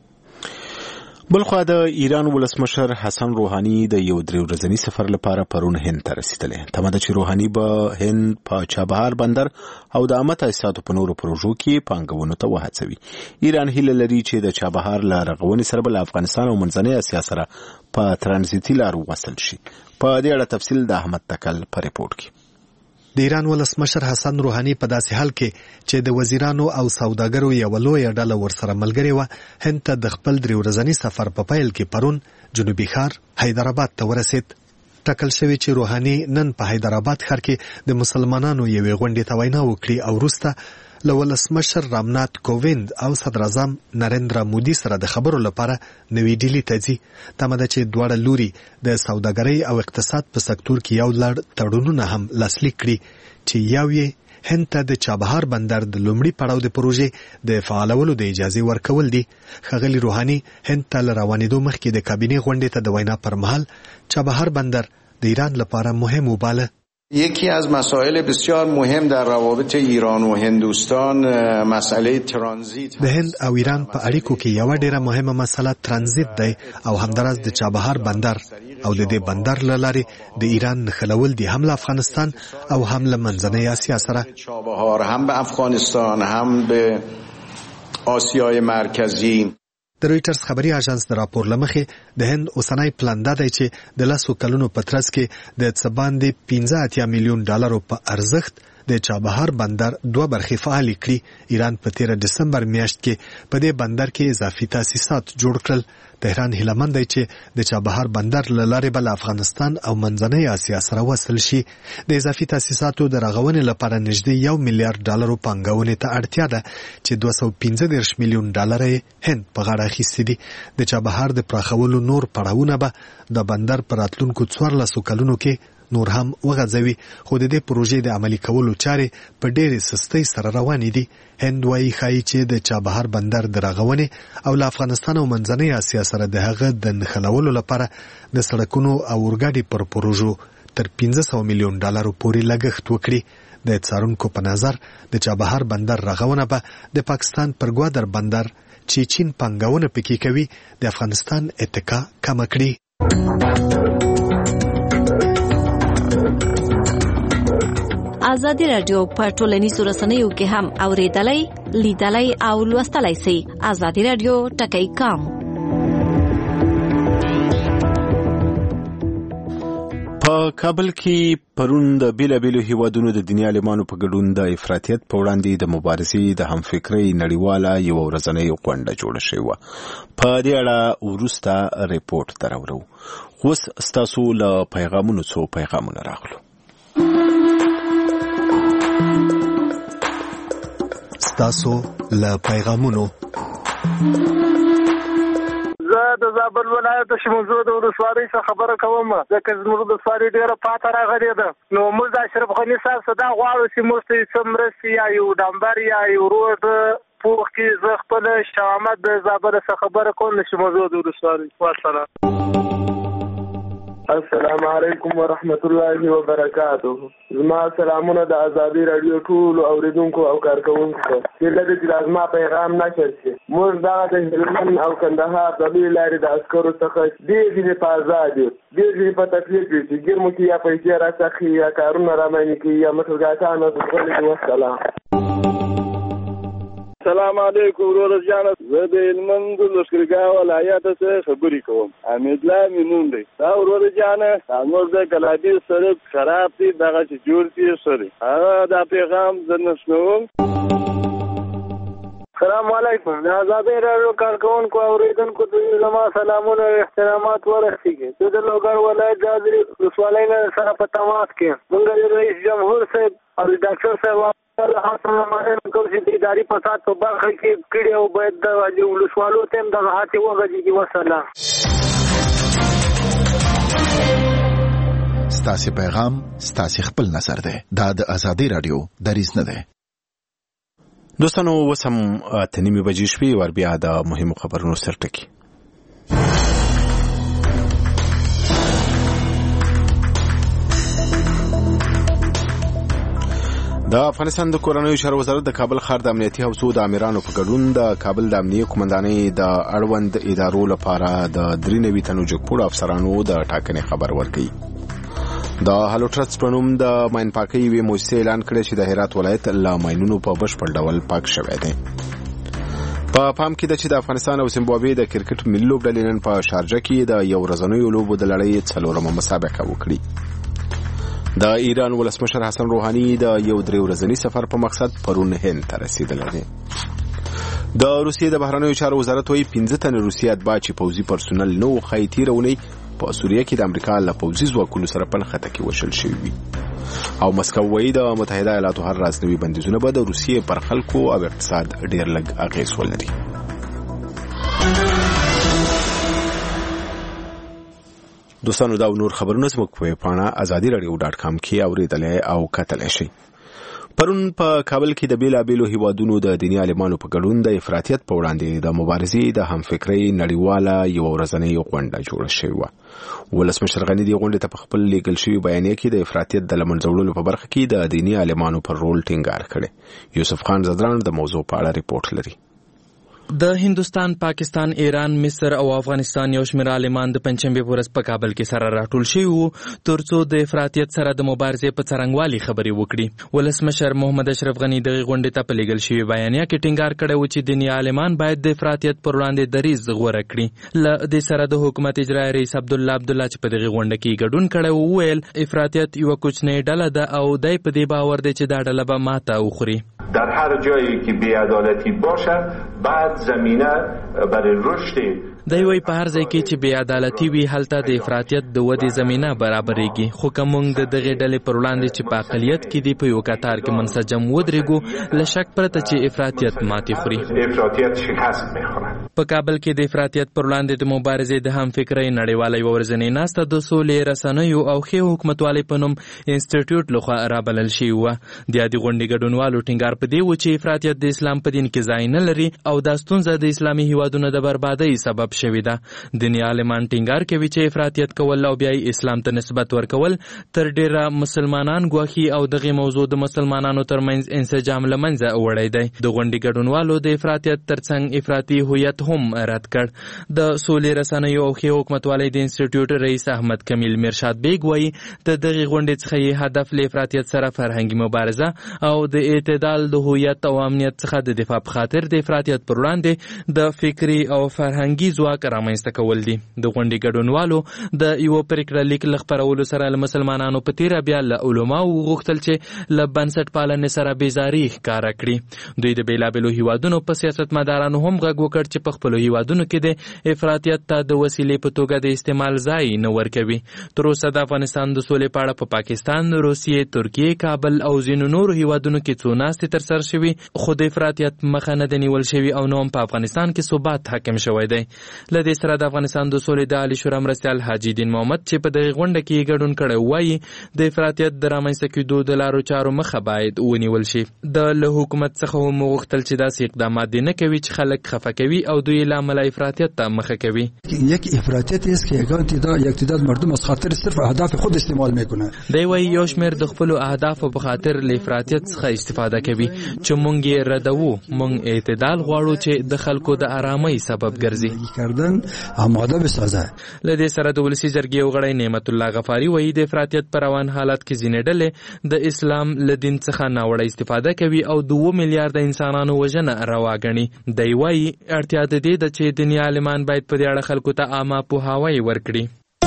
بلخوا د ایران ولسمشر حسن روحانی د یو درې ورځني سفر لپاره پرون هند ته رسیدلی. تمه ده چې روحانی به هند په چابهار بندر او د عامه تاسیساتو په نورو پروژو کې پانګونو ته وهڅوي. ایران هیله لري چې د چابهار له رغونې سره به له افغانستان او منځنۍ اسیا سره په ترانزیتي لارو وصل شي. په دې اړه تفصیل د احمد تکل په ریپورت کې. د ایران ولسمشر حسن روحانی په داسې حال کې چې د وزیرانو او سوداګرو یو لویه ډله ورسره ملګرې وه، هند ته د خپل درې ورځني سفر په پیل کې پرون جنوبي ښار حیدرآباد ته ورسید. ټاکل شوی چې روحانی نن په حیدرآباد ښار کې د مسلمانانو یوې غونډې ته وینا وکړي او وروسته له ولسمشر رامنات کوویند او صدر اعظم نریندرا مودي سره د خبرو لپاره نوې ډیلي ته ځي. تمه ده چې دواړه لوري د سوداګرۍ او اقتصاد په سکتور کې یو لړ تړونونه هم لاسلیک کړي چې یو یې هند ته د چابهار بندر د لومړي پړاو د پروژې د فعالولو د اجازه ورکول دي. ښاغلي روحانی هند ته له روانېدو مخکې د کابینې غونډې ته د وینا پر مهال چابهار بندر د ایران لپاره مهم وباله. یکی از مسائل بسیار مهم در روابط ایران و هندوستان مسئله ترانزیت. د هند او ایران په اړیکو کې یو ډیره مهمه مسله ترانزیت دی او همدارس د چابهار بندر او د دې بندر له لارې د ایران نښلول دي هم له افغانستان او هم له منځنۍ اسیا سره. چابهار هم به افغانستان هم به آسیای مرکزی. د رویټرز خبري اژانس د راپور لمخې د هند اوسنی پلان دا دی چې د لسو کلونو په ترڅ کې د څه باندې پنځه اتیا میلیون ډالرو په ارزښت د چابهار بندر دوه برخې فعالې کړي. ایران په تیره دسمبر میاشت کې په دې بندر کې اضافي تاسیسات جوړ کړل. تهران هیلهمند دی چې د چابهار بندر له لارې به له افغانستان او منځنۍ اسیا سره وصل شي. د اضافي تاسیساتو د رغونې لپاره نږدې یو میلیارډ ډالرو پانګونې ته اړتیا ده چې دوه سوه پنځه دېرش میلیون ډالر یې هند په غاړه اخیستي دي. د چابهار د پراخولو نور پړاوونه به د بندر په راتلونکو څوارلسو کلونو کې نور هم وغځوي، خو د دې پروژې د عملي کولو چارې په ډېرې سستۍ سره روانې دي. هند وايي ښایي چې د چابهار بندر د رغونې او له افغانستان او منځنۍ اسیا سره د هغه د نښلولو لپاره د سړکونو او اورګاډي پر پروژو تر پنځه سوه میلیون ډالرو پورې لګښت وکړي. د څارونکو په نظر د چابهار بندر رغونه به د پاکستان پر ګوادر بندر چې چین پانګونه پکې کوي د افغانستان اتکا کمه کړي. ازادي رادیو په ټولنیزو رسنیو کې هم اوریدلای، لیدلای او لوستلای شئ. ازادي رادیو ټکی کام. په کابل کې پرون د بیلابیلو هیوادونو د دنیا عالمانو په ګډون د افراطیت په وړاندې د مبارزې د همفکرۍ نړیواله یوه ورځنۍ غونډه جوړه شوې وه. په دې اړه وروسته ریپورټ درورو. اوس ستاسو له پیغامونو څو پیغامونه راغلو. ستاسو له پیغامونو. زه د زابل ولایت د شموزو د ولسوالۍ څخه خبره کوم، ځکه زموږ د ولسوالۍ ډېره پاته راغلې ده. نو موږ د اشرف غني صاحب څخه دا غواړو چې موږ ته څه مرستې یا یو ډامبر یا یو روډ پوخ کې. زه خپل شاه احمد د زابل څخه خبره کوم د شموزو د ولسوالۍ. والسلام. السلام علیکم ورحمت الله وبرکاته. زما سلامونه د ازادي رادیو ټول اوریدونکو او کارکونکو ته. چې لږ چې لازمه پیغام نشر شي. موږ دا د هلمند او کندهار د لوی لارې د عسکرو څخه ډېر ډېر په آزاد یو. ډېر ډېر په تکلیف دي چې ګرمو کې یا پیسې راڅخي یا کارونه رامنې کوي یا مسلګاتانه د غلې وسلام. السلام علیکم ورور جان، زه د هلمند لښکرګاه ولایت څخه خبرې کوم. حمید الله مې نوم دی. دا ورور جان موږ د کلابي سړک خراب دي، دغه چې جوړ دي سړی هغه دا پیغام زه نشنوم. السلام علیکم. د ازادۍ راډیو کارکونکو او اوریدونکو ته زما سلامونه او احترامات ورسیږي. زه د لوګر ولایت د ازرې ولسوالۍ نه سره په تماس کې موږ د رئیس جمهور صاحب او ډاکټر صاحب کوم چې د اداري فساد په برخه کې کړي او باید د ولسوالو ته هم دغه هڅې وغځېږي. وسلام. ستاسې پیغام ستاسې خپل نظر دی. دا د ازادۍ راډیو دریځ نه دی. دوستانو اوس هم اته نیمې بجې شوې، ور بیا د مهمو خبرونو سرټکي. د افغانستان د کورنیو چارو وزارت د کابل ښار د امنیتي حوزو د امیرانو په ګډون د کابل د امنیه قومندانۍ د اړوند ادارو لپاره د درې نوي تنو جګپوړو افسرانو د ټاکنې خبر ورکړي. د هالوټرس په نوم د ماین پاکۍ یوې موسسې اعلان کړی چې د هرات ولایت له ماینونو په بشپړ ډول پاک شوی دی. په پام کې ده چې د افغانستان او زیمبابوې د کرکټ ملي لوبډلې نن په شارجه کې د یو ورځنیو لوبو د لړۍ څلورمه مسابقه وکړي. د ایران ولسمشر حسن روحاني د یو درې ورځني سفر په مقصد پرون هند ته رسیدلی دی. د روسیې د بهرنیو چارو وزارت وايي پنځه تنه روسي اتباع چې پوځي پرسونل نه وو ښایي تېره اونۍ په سوریه کې د امریکا له پوځي ځواکونو سره په نښته کې وشل شوي وي. او مسکو وايي د متحده ایالاتو هر راز نوي بندیزونه به د روسیې پر خلکو او اقتصاد ډېر لږ اغېز ولري. دوستانو دا نور خبرونه زموږ په پاڼه ازادي رادیو ډاټ کام کې اوریدلای او کتلای شئ. پرون په کابل کې د بیلابیلو هیوادونو د دیني عالمانو په ګډون د افراطیت په وړاندې د مبارزې د همفکرۍ نړیواله یو ورځنۍ غونډه جوړه شوې وه. ولسمشر غني دې غونډې ته په خپل لیکل شوي بیانیه کې د افراطیت د له منځه وړلو په برخه کې د دیني عالمانو پر رول ټینګار کړی. یوسف خان زدران د موضوع په اړه ریپورت لري. د هندوستان، پاکستان، ایران، مصر او افغانستان یو شمېر عالمان د پنجشنبې په ورځ په کابل کې سره راټول شوي وو ترڅو د افراطیت سره د مبارزې په څرنګوالي خبرې وکړي. ولسمشر محمد اشرف غني دغه غونډې ته په لیږل شوي بیانیه کې ټینګار کړی و چې دیني عالمان باید د افراطیت پر وړاندې دریځ غوره کړي. له دې سره د حکومت اجرایي رئیس عبدالله عبدالله چې په دغه غونډه کې ګډون کړی و وویل افراطیت یوه کوچنۍ ډله ده او دی په دې باور دی چې دا ډله به ماته وخوري. در هر جایی که بی‌عدالتی باشد بعد زمینه برای رشد دی وایي په هر ځای کې چې بې عدالتي وي هلته د افراطیت د ودې زمینه برابرېږي. خو که موږ د دغې ډلې پر وړاندې چې په اقلیت کې دي په یو کتار کې منسجم ودرېږو له شک پرته چې افراطیت ماتې خوري. افراطیت شکست می‌خورد. په کابل کې د افراطیت پر وړاندې د مبارزې د همفکرۍ نړیواله یوه ورځنۍ ناسته د سولې، رسنیو او ښې حکومتوالۍ په نوم انسټیټیوټ لخوا رابلل شوې وه. د یادې غونډې ګډونوالو ټینګار په دې و چې افراطیت د اسلام په دین کې ځای نه لري او دا ستونزه د اسلامي هیوادونو د بربادۍ سبب شوې ده. دیني عالمان ټینګار کوي چې افراطیت کول او بیا اسلام ته نسبت ورکول تر ډیره مسلمانان ګواښي او دغه موضوع د مسلمانانو ترمنځ انسجام له منځه وړی دی. د غونډې ګډونوالو د افراطیت ترڅنګ افراطي هویت هم رد کړ. د سولې، رسنیو او ښې حکومتوالۍ د انسټیټیوټ رئیس احمد کمیل میرشاد بیګ وایي د دغې غونډې څخه یې هدف له افراطیت سره فرهنګي مبارزه او د اعتدال د هویت او امنیت څخه د دفاع په خاطر د افراطیت پر وړاندې د فکري او فرهنګي ځواک رامنځته کول دي. د غونډې ګډونوالو د یوه پرېکړه لیک له خپرولو سره له مسلمانانو په تېره بیا له علماو وغوښتل چې له بنسټ پالنې سره بېزاري ښکاره کړي. دوی د بېلابېلو هیوادونو په سیاستمدارانو هم غږ وکړ چې په خپلو هیوادونو کې د افراطیت ته د وسیلې په توګه د استعمال ځای نه ورکوي. تر اوسه د افغانستان د سولې په اړه په پاکستان، روسیې، ترکیې، کابل او ځینو نورو هیوادونو کې څو ناستې ترسره شوي خو د افراطیت مخه نه ده نیول شوي او نو هم په افغانستان کې ثبات حاکم شوی دی. له دې سره د افغانستان د سولې د عالي شورا مرستیال حاجي دین محمد چې په دغه غونډه کې ګډون کړی وایي د افراطیت د رامنځته کېدو د لارو چارو مخه باید ونیول شي. د له حکومت څخه هم وغوښتل چې داسې اقدامات دې نه کوي چې خلک خفه کوي او دوی له امله افراطیت ته مخه کوي. یک افراطیت است که یک تعداد مردم از خاطر صرف اهداف خود استعمال میکنه. دی وايي یو شمېر د خپل اهدافو په خاطر له افراطیت څخه استفاده کوي چې مونږ یې ردوو. مونږ اعتدال غواړو چې د خلکو د آرامۍ سبب ګرځي. کردن آماده بسازه. له دې سره د ولسی جرګې غړی نعمت الله غفاری وايي د افراطیت پر روان حالت کې ځینې ډلې د اسلام له دین څخه ناوړه استفاده کوي او دوه میلیارډ انسانانو وژنه روا ګڼي. دی وايي اړتیا د دې ده چې دیني عالمان باید په دې اړه خلکو ته عامه پوهاوی ورکړي.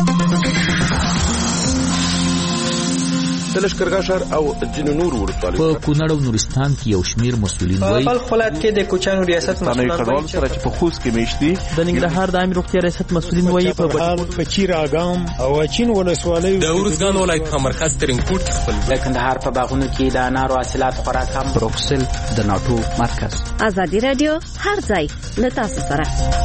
د لښکرګاه ښار او ځینو نورو ولسوالیو په کونړ او نورستان کې یو شمېر مسؤلین وایي په خپل ولایت کې د کوچانو ریاست مسؤلین وایي چې په خوست کې میشتي د ننګرهار د عامه روغتیا ریاست مسؤلین وایي په چیر اګام او چین ولسوالیو د ورزګان ولایت مرکز ترینکوټ خپل د کندهار په باغونو کې د انارو حاصلات خوراک هم بروکسل د ناتو مرکز. ازادي رادیو هر ځای له تاسو سره.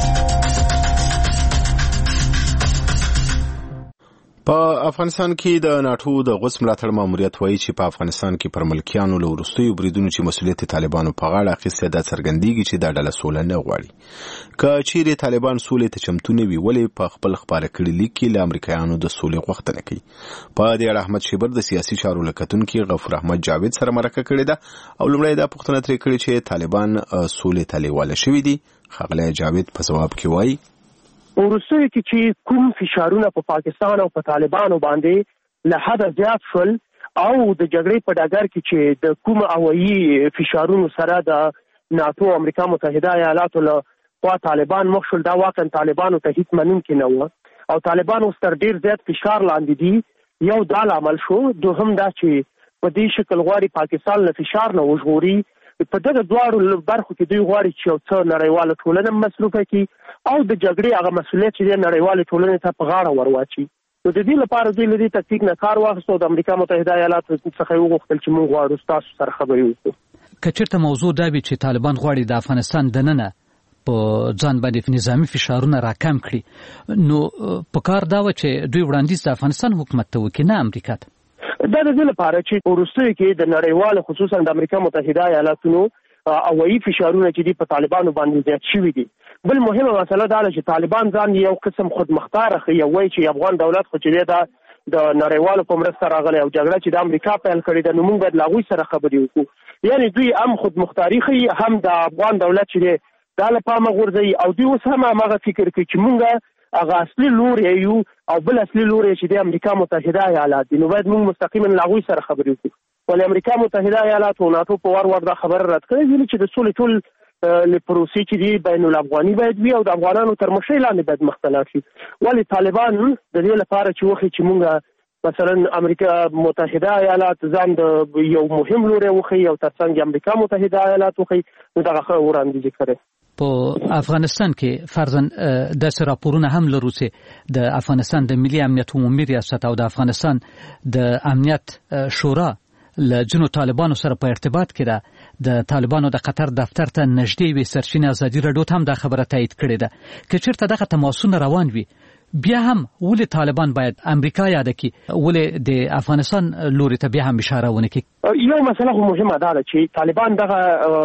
په افغانستان کې د ناتو د غوڅ ملاتړ ماموریت وایي چې په افغانستان کې پر ملکیانو له وروستیو بریدونو چې مسؤلیت طالبانو په غاړه اخیستی دا څرګندېږي چې دا ډله سوله نه غواړي. که چیرې طالبان سولې ته چمتو نه وي ولې په خپل خپاره کړي لیک کې له امریکایانو د سولې غوښتنه کوي. په دې اړه احمد شیبر د سیاسي چارو له کتونکي غفور احمد جاوید سره مرکه کړې ده او لومړی دا پوښتنه ترې کړې چې طالبان سولې ته لیواله شوي دي. ښاغلی جاوید په ځواب کې وایي وروستیو کې چې کوم فشارونه په پاکستان او په طالبانو باندې له حده زیات شول او د جګړې په ډګر کې چې د کوم هوایي فشارونو سره د ناتو امریکا متحده ایالاتو له خوا طالبان مخ شول، دا واقعا طالبانو ته هیڅ منونکي نه وه او طالبان اوس تر ډېر زیات فشار لاندې دي. یو دا لامل شو، دوهم دا چې په دې شکل غواړي پاکستان له فشار نه وژغوري. په دغه دواړو برخو کې دوی غواړي چې یو څه نړیواله ټولنه مصروفه کړي او د جګړې هغه مسؤلیت چې دی نړیوالې ټولنې ته په غاړه ورواچي. نو د دې لپاره دوی له دې تکتیک نه کار واخیست او د امریکا متحده ایالاتو څخه یې وغوښتل چې موږ غواړو ستاسو سره خبرې وکړو. که چېرته موضوع دا وي چې طالبان غواړي د افغانستان دننه په ځان باندې نظامي فشارونه راکم کړي، نو په کار دا و چې دوی وړاندیز د افغانستان حکومت ته وکړي نه امریکا ته. دا د دې لپاره چې وروستیو کې د نړیوالو خصوصا د امریکا متحده ایالاتونو هوایي فشارونه چې دي په طالبانو باندې زیات شوي دي. بل مهمه مسله دا ده چې طالبان ځان یو قسم خودمختاره ښیي او وایي چې افغان دولت خو چې دی دا د نړیوالو په مرسته راغلی او جګړه چې د امریکا پیل کړې ده نو موږ باید له هغوی سره خبرې وکړو. یعنې دوی هم خودمختاري ښیي، هم د افغان دولت چې دی دا له پامه غورځوي او دوی اوس هم هماغه فکر کوي چې موږ هغه اصلي لوری یو او بل اصلي لوری چې د امریکا متحده ایالات دي، نو باید موږ مستقیما له هغوی سره خبرې وکړو. ولې امریکا متحده ایالات او ناتو په وار وار دا خبره رد کړې ویلي چې د سولې ټول له پروسې چې دي بین الافغاني باید وي او د افغانانو تر مشرۍ لاندې باید مختلف شي. ولې طالبان د دې لپاره چې وښیي چې موږ مثلا امریکا متحده ایالات ځان د یو مهم لوری وښیي او ترڅنګ امریکا متحده ایالات وښیي، نو دغه ښه وړاندیز کړی. په افغانستان کې فرضاً داسې راپورونه هم لرو چې د افغانستان د ملي امنیت عمومي ریاست او د افغانستان د امنیت شورا له ځینو طالبانو سره په ارتباط کې ده. د طالبانو د قطر دفتر ته نږدې وي سرچینې ازادي راډیو هم دا خبره تایید کړې ده. که چېرته دغه تماسونه روان وي بیا هم ولې طالبان باید امریکا یاده کړي، ولې د افغانستان لوري ته بیا هم اشاره ونه کړي؟ یو مسله خو مهمه دا ده چې طالبان دغه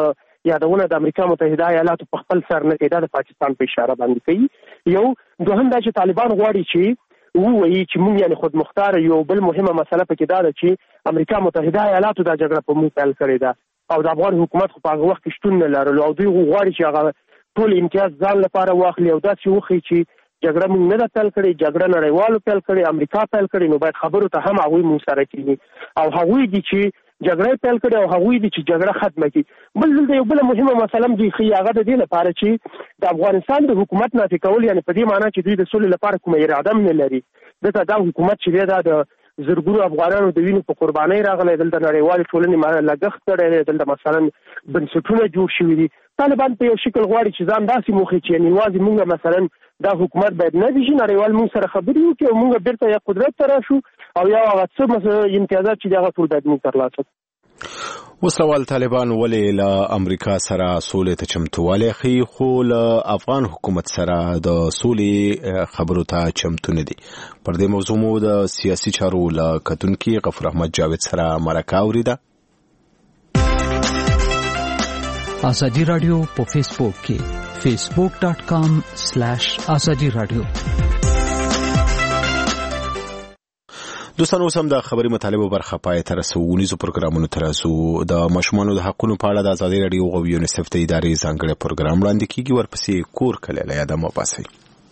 یادونه د امریکا متحده ایالاتو په خپل سر نه کوي، دا د پاکستان په اشاره باندې کوي. یو دوهم دا چې طالبان غواړي چې ووایي چې موږ یعنې خودمختار یو. بل مهمه مسله پکې دا ده چې امریکا متحده ایالاتو دا جګړه په موږ پیل کړې ده او د افغان حکومت خو په هغه وخت کې شتون نه لرلو او دوی غواړي چې هغه ټول امتیاز ځان لپاره واخلي او داسې وښیي چې جګړه موږ نه ده پیل کړې، جګړه نړیوالو پیل کړې، امریکا پیل کړې، نو باید خبرو ته هم هغوی موږ سره کېني او هغوی دي چې جګړه پیل کړې او هغوی دي چې جګړه ختمه کړي. بل دلته یو بله مهمه مسله هم دوی ښیي، هغه د دې لپاره چې د افغانستان د حکومت نافي کول، یعنې په دې معنا چې دوی د سولې لپاره کومه اراده هم نه لري. دلته دا حکومت چې دی دا د زرګونو افغانانو د وینو په قربانۍ راغلی، دلته نړیوالې ټولنې لګښت کړی دی، دلته مثلا بنسټونه جوړ شوي دي. طالبان په یو شکل غواړي چې ځان داسې موخې چې یعنې یوازې موږ مثلا دا حکومت باید نه وي، نړیوال موږ سره خبرې وکړي او موږ بېرته یا قدرت ته راشو او یا هغه څه امتیازات چې دي هغه ټول باید موږ ترلاسه کړو. اوس سوال طالبان ولې له امریکا سره سولې ته چمتووالی ښیي خو له افغان حکومت سره د سولې خبرو ته چمتو نه دي؟ پر دې موضوع مو د سیاسي چارو له کتونکي غفور احمد جاوید سره مرکه اورېده. ازادي راډیو په فیسبوک کې facebook dot com slash azadi radio. دوستان اوس هم د خبري مطالبه برخه پای تر رسونیزو پروګرامونو ترسو د مشمانو د حقونو په اړه د ازادي رادیو او یونیسف ته ادارې ځانګړي پروګرام وړاندې کیږي ورپسې کور کله له یاده مو پاسي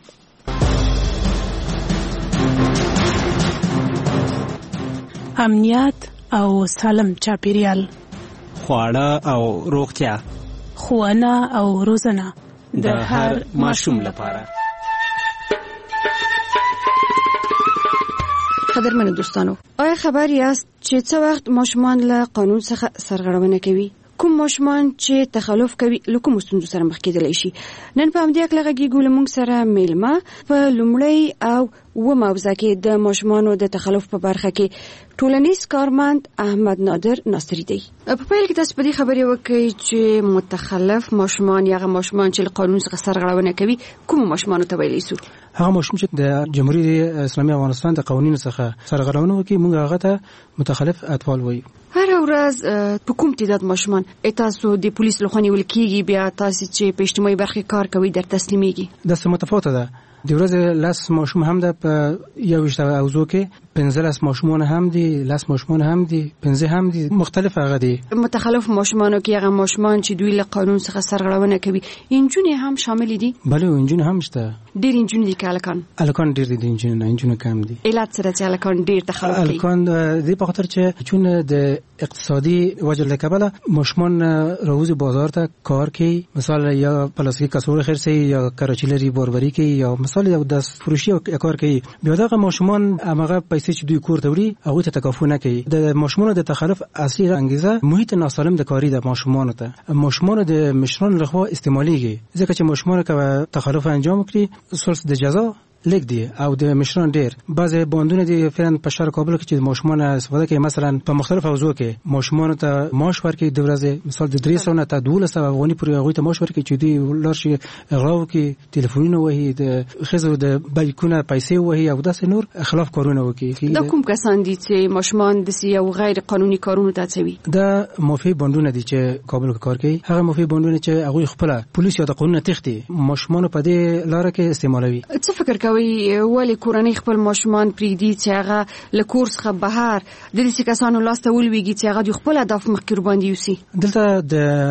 امنیت او سالم چاپیریال خواړه او روغتیا ښوونه او روزنه د هر ماشوم لپاره. قدرمنو دوستانو، آیا خبر یاست چې څه وخت ماشومان له قانون څخه سرغړونه کوي؟ کوم ماشومان چې تخلف کوي له کوم ستونزو سره مخ کېدلی شي؟ نن په همدې اړه غږیږو له موږ سره میلمه په لومړی او و موضوع کې د ماشومانو د تخلف په برخه کې ټولنیز کارمند احمد نادر ناصری دی. په پیل کې تاسو په دې خبرې وکړئ چې متخلف ماشومان یا ماشومان چې له قانون څخه سرغړونه کوي کوم ماشومان ته ویلی سو؟ هغه ماشوم چې د جمهوریت اسلامي افغانستان د قوانینو څخه سرغړونه وکړي موږ هغه ته متخلف اطفال وایو. هر ورځ په کوم تعداد ماشومان تاسو د پولیس لخوا نیول کیږي بیا تاسو چې په اجتماعي برخه کار کوي در تسلیمیږي؟ د څه متفاوته ده. د ورځې لاس ماشوم هم ده په یو وشته اوزو کې پنځه لاس ماشومان هم دي لاس ماشومان هم دي پنځه هم دي مختلف هغه دي. متخلف ماشومانو کې هغه ماشومان چې دوی له قانون څخه سرغړونه کوي انجونې هم شامل دي؟ بله انجونې هم شته. ډېر انجونې دي که الکان؟ الکان ډېر دي انجونې نه انجونې کم دي. علت څه ده چې الکان ډېر تخلف کوي؟ الکان دې په خاطر چې چون د اقتصادي وجه له کبله ماشومان روز بازار ته کار کوي، مثلا یا پلاستیک کڅوړه خرڅي یا کراچیلری باربري کوي یا مثلا یو داس فروشي کار کوي. بیا دغه ماشومان هغه پیسې چې دوی کور ته وړي هغه ته تکافو نه کوي. د ماشومان د تخلف اصلي انګیزه محیط ناسالم د کاری د ماشومان ته ماشومان د مشران لخوا استعماليږي ځکه چې ماشومان که تخلف انجام کړي سلس د جزا لیک دی او د مشران ډیر بعضی باندونه دي فعلا په شهر کابل کې چې ماشومان استفاده کوي مثلا په مختلف حوزو کې ماشومان ته معاش ورکړي د ورځې مثال د درې سوه نه تر دولس سوه افغاني پورې هغوی ته معاش ورکړي چې دوی ولاړ شي اغراو کې تلیفونونه وهي د ښځو د بایکونه پیسې وهي او داسې نور خلاف کارونه وکړي. دا کوم کسان دي چې ماشومان داسې یو غیر قانوني کارونو ته هڅوي؟ دا مافیا باندونه دي چې کابل کې کار کوي. هغه مافیا باندونه چې هغوی خپله پولیس یا د قانون تختی ماشومان په دې لاره کې استعمالوي. څه فکر کوي ولی کورنۍ خپل ماشومان پریږدي چې هغه له کور څخه بهر د داسې کسانو لاس ته ولویږي چې هغه د خپل اهداف مخکې ورباندې یوسي؟ دلته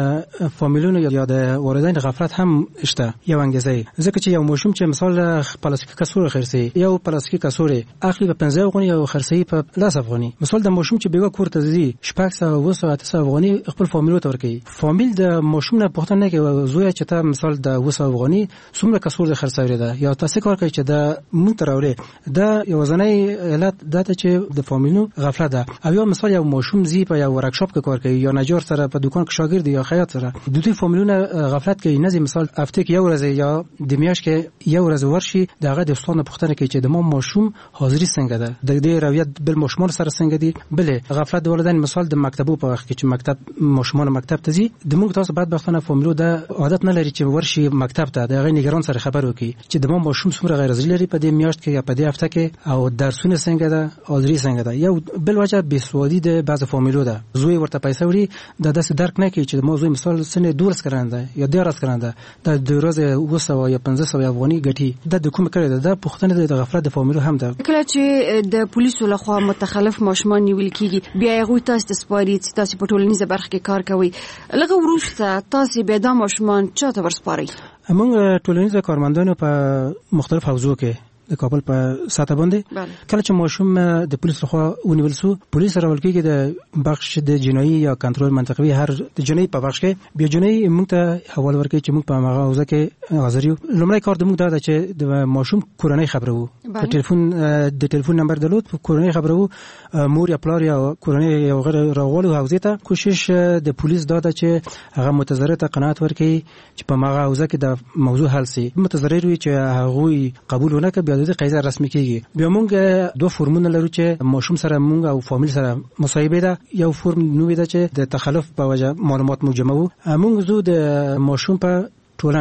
د فامیلونو یا د والدین غفلت هم شته یو انګیزه ځکه چې یو ماشوم چې مثال پلاستیک کڅوړه خرڅي یو پلاستیک کڅوړه اخلي په پنځه افغاني او خرڅي په لاس افغاني مثال د ماشوم چې بیګا کور ته ځي شپږ سوه اوه سوه اته سوه افغاني خپل فامیل ته ورکوي. فامیل د ماشوم نه پوښتنه نه کوي زوی چې ته مثال د اوه سوه افغاني څومره کڅوړه خرڅوي ده یا تاسو کار کوي چې د مونږ تراوله دا یو ځنۍ علت دا چې د فامیلونو غفلت ده. او یو مثال یو ماشوم زی په یو ورکشاپ کې کار کوي یا نجار سره په دکان کې شاګرد یا خیاط سره د دوی فامیلونو غفلت کوي. نه مثال هفته کې یو ورځ یا د میاشت کې یو ورځ ورشي دغه د استاد پوښتنه کوي چې د ما ماشوم حاضری څنګه ده د دې رویت بل ماشومان سره څنګه دي. بل غفلت د والدین مثال د مکتبو په وخت کې چې مکتب ماشومان مکتب ته ځي د موږ تاسو بعد بختانه فامیلو د عادت نه لري چې ورشي مکتب ته د غي نگران سره خبر وکړي چې د ما ماشوم څومره غیر ضروري لري په دې میاشت کې یا په دې هفته کې او درسونه څنګه ده حاضری څنګه ده. یو بل وجه بسوادي د بعض فامیلو ده زوی ورته پیسې وړي د داسې درک نه کوي چې د موضوع مثال سنه دولس کرانده یا ډیرس کرانده د دروازه اوه سوه یا پنځه سوه افغاني ګټي د کوم کړي ده د پښتنه د غفلت د فامیلو هم ده. کله چې د پولیسو لخوا متخلف ماشومان نیول کیږي بیا هغه تاسو ته سپاري چې تاسو په ټولنیزه برخه کې کار کوي لږه وروسته تاسو به دا ماشومان چاته ورسپاري؟ موږ ټولنیزه کارمندانو په مختلف حوزو کې د کابل په ساته باندې کله چې ماشوم د پولیس لخوا ونیول سو پولیس راول کېږي د بخش د جنایي یا کنټرول منطقوي هر د جنایي په بخش کې بیا جنایي موږ ته حواله ورکړي چې موږ په هغه حوزه کې حاضر یو. لومړی کار د موږ دا ده چې د ماشوم کورنۍ خبرو په ټلیفون د ټلیفون نمبر درلود په کورنۍ خبرو مور یا پلار یا کورنۍ یو غیر راغلو حوزه ته کوشش د پولیس دا ده چې هغه متضرر ته قناعت ورکړي چې په هغه حوزه کې د موضوع حل سي. متضرر وي چې هغه قبول ونه کړي د قضیه رسمي کیږي. بیا موږ دوه فرمونه لرو چې ماشوم سره موږ او فامیل سره مصاحبه ده. یو فرم نو ده چې د تخلف په وجه معلومات موږ جمعو موږ زو د ماشوم په ټولنه کې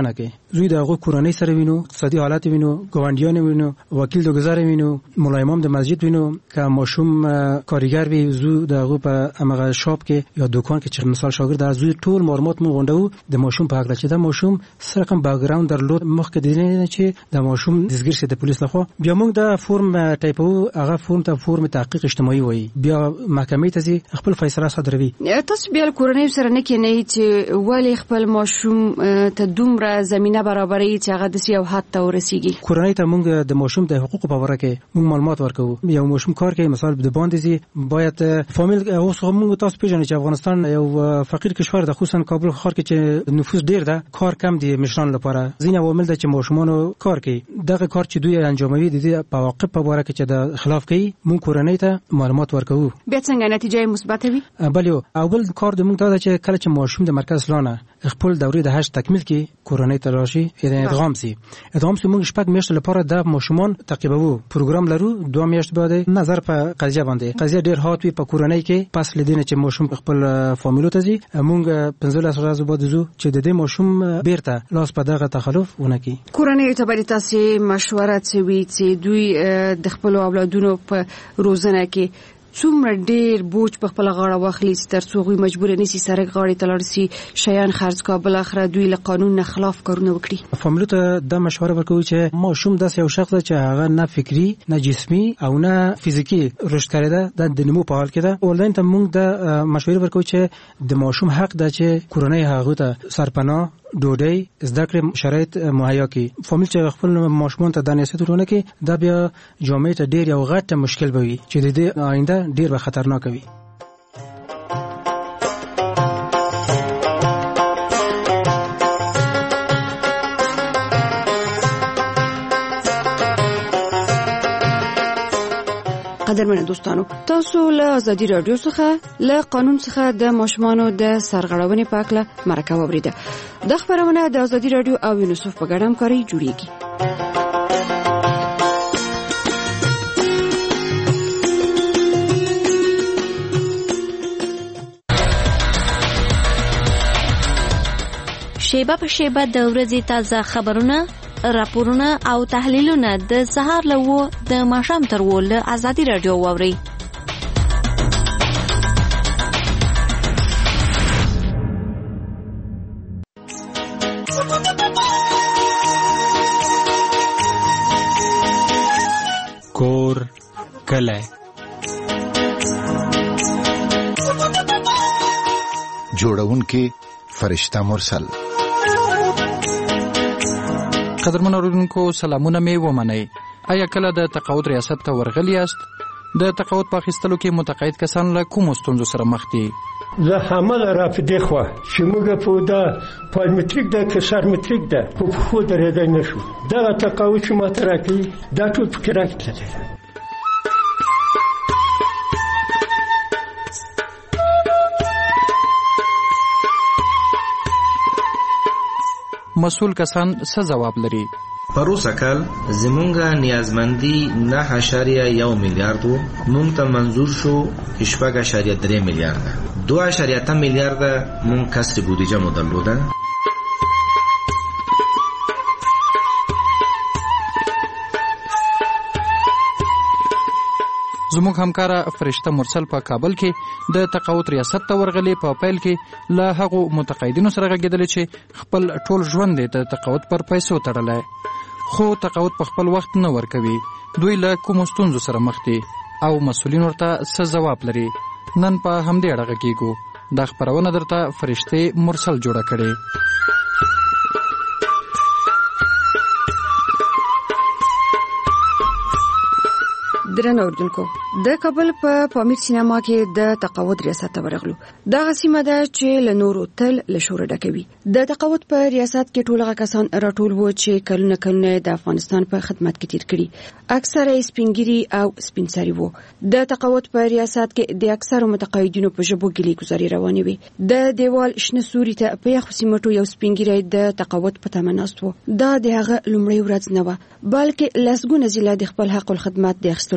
زوی د هغه کورنۍ سره وینو، اقتصادي حالت وینو، ګاونډیان وینو، وکیل د گزار وینو، مولا امام د مسجد وینو، که ماشوم کارګر وي زو د هغه په امغه شاپ کې یا دکان کې چې مثال شاګرد د زوی ټول معلومات مو غونډو د ماشوم په اړه چې د ماشوم سره کوم بیک ګراوند درلود مخکې د دې چې د ماشوم دزګر شي د پولیس لخوا بیا موږ د فورم ټایپو هغه فورم ته فورم تحقیق اجتماعي وایي، بیا محکمې ته ځي خپل فیصله صادروي. تاسو بیا کورنۍ سره نه کېنئ چې ولی خپل ماشوم ته دومره زمينه برابرې چې هغه د سیاو حد ته ورسیږي. کورنۍ ته موږ د ماشوم د حقوقو په اړه کې موږ معلومات ورکوو. یو ماشوم کار کوي مثال د باندې زی باید فامیل اوس موږ تاسو پیژنئ چې افغانستان یو فقیر کشور ده، خصوصا کابل ښار کې چې نفوس ډیر ده، کار کم دی مشران لپاره. ځینې عوامل د چې ماشومان کار کوي دغه کار چې دوی انجاموي د دې په واقع په اړه کې چې د خلاف کوي موږ کورنۍ ته معلومات ورکوو. بیا څنګه نتیجه مثبت وي؟ بله اول کار د موږ ته چې کله چې ماشوم د مرکز لانه خپل دورې د هشت تکمیل کی کورنۍ ته راشي ادغام سي ادغام سي موږ شپږ میاشتې لپاره د ماشومان تعقیبوو پروګرام لرو. دوه میاشتې بعد نظر په قضیه باندې قضیه ډیر هات وي په کورنۍ کې پس لدینه چې ماشوم خپل فامیلو ته ځي موږ پنځلس ورځې بعد زو چې د دې ماشوم بیرته لاس په دغه تخلف ونکي. کورنۍ ته باید تاسو مشوره کوي چې دوی د خپل اولادونو په روزنه کې څومره ډیر بوج په خپل غاړه واخلي ترڅو غوي مجبور نشي سرک غاړې تلل سي شیان خرج کا بل اخره دوی له قانون نه خلاف کارونه وکړي. فامیل ته د مشوره ورکوي چې ماشوم داس یو شخص چې هغه نه فکری نه جسمي او نه فزیکی رشد کړي د نمو په حال کې ده. ولدان ته موږ د مشوره ورکوي چې د ماشوم حق ده چې کورنۍ هغه ته سرپناه ډوډۍ زده کړې شرایط مهیا کړي. فامیل چې خپل ماشومان ته د نصیحت ورونه کړي دا بیا جامعه ته ډیر یو غټ مشکل به وي چې د دې آینده ډیر به خطرناک وي. قدرمن دوستانو تاسو له ازادي رادیو څخه له قانون څخه د ماشومانو د سرغړونې په اړه مرکه واوریده. د خبرونه د ازادي رادیو او یونیسف په ګډه همکاري جوړیږي. شیبه په شیبه د ورځې تازه خبرونه راپورونه او تحلیلونه د سهار لوو د ماښام تر ول ازادي رادیو واوري. کور کله جوړونکې فرشته مرسل. قدرمن اوریدونکو سلامونه می ومنئ. آیا کله د تقاعد ریاست ته ورغلی یاست؟ د تقاعد په اخیستلو کې متقاعد کسان له کومو ستونزو سره مخ دي؟ زه حمله را پدې خو چې موږ په دا پارامتریک د کسر متریک ده په خو درېدای نشو. دا تقاعد چې ماته راکړي دا ټول فکر راکړي. مسؤل کسان څه جواب لري؟ پروسه کال زمونږه نیازمندي نه اشاریه یو میلیارډ وو، مونږ ته منظور شو شپږ اشاریه درې میلیارډ، دوه اشاریه ته میلیارډ مونږ کسر بودیجه مو درلوده. زموږ همکاره فرشته مرسل په کابل کې د تقاعد ریاست ته ورغلي. په پیل کې له هغو متقاعدینو سره غږېدلې چې خپل ټول ژوند د تقاعد پر پیسو تړلی، خو تقاعد په خپل وخت نه ورکوي. دوی له کومو ستونزو سره مخ دي او مسؤلین ورته څه ځواب لري؟ نن په همدې اړه غږېږو. دا خپرونه درته فرشته مرسل جوړه کړې. درنو اوردونکو د کابل په پامیر سینما کې د تقاعد ریاست ته ورغلو. دا غسیمه ده چې له نورو تل له شور ډکوي. د تقاعد په ریاست کې ټول کسان راټول وو چې کلونه کلونه د افغانستان په خدمت کې تیر کړي. اکثره سپینګری او سپینسری وو. د تقاعد په ریاست کې د اکثره متقاعدینو په ژبو ګلې گزاري روانې وي. د دیوال شنه سوري ته په یخ سیمټو یو سپینګری د تقاعد په تمناست وو. دا د هغه لومړی ورځ نه و، بلکې لسګونه ځله د خپل حق الخدمات د اخیستلو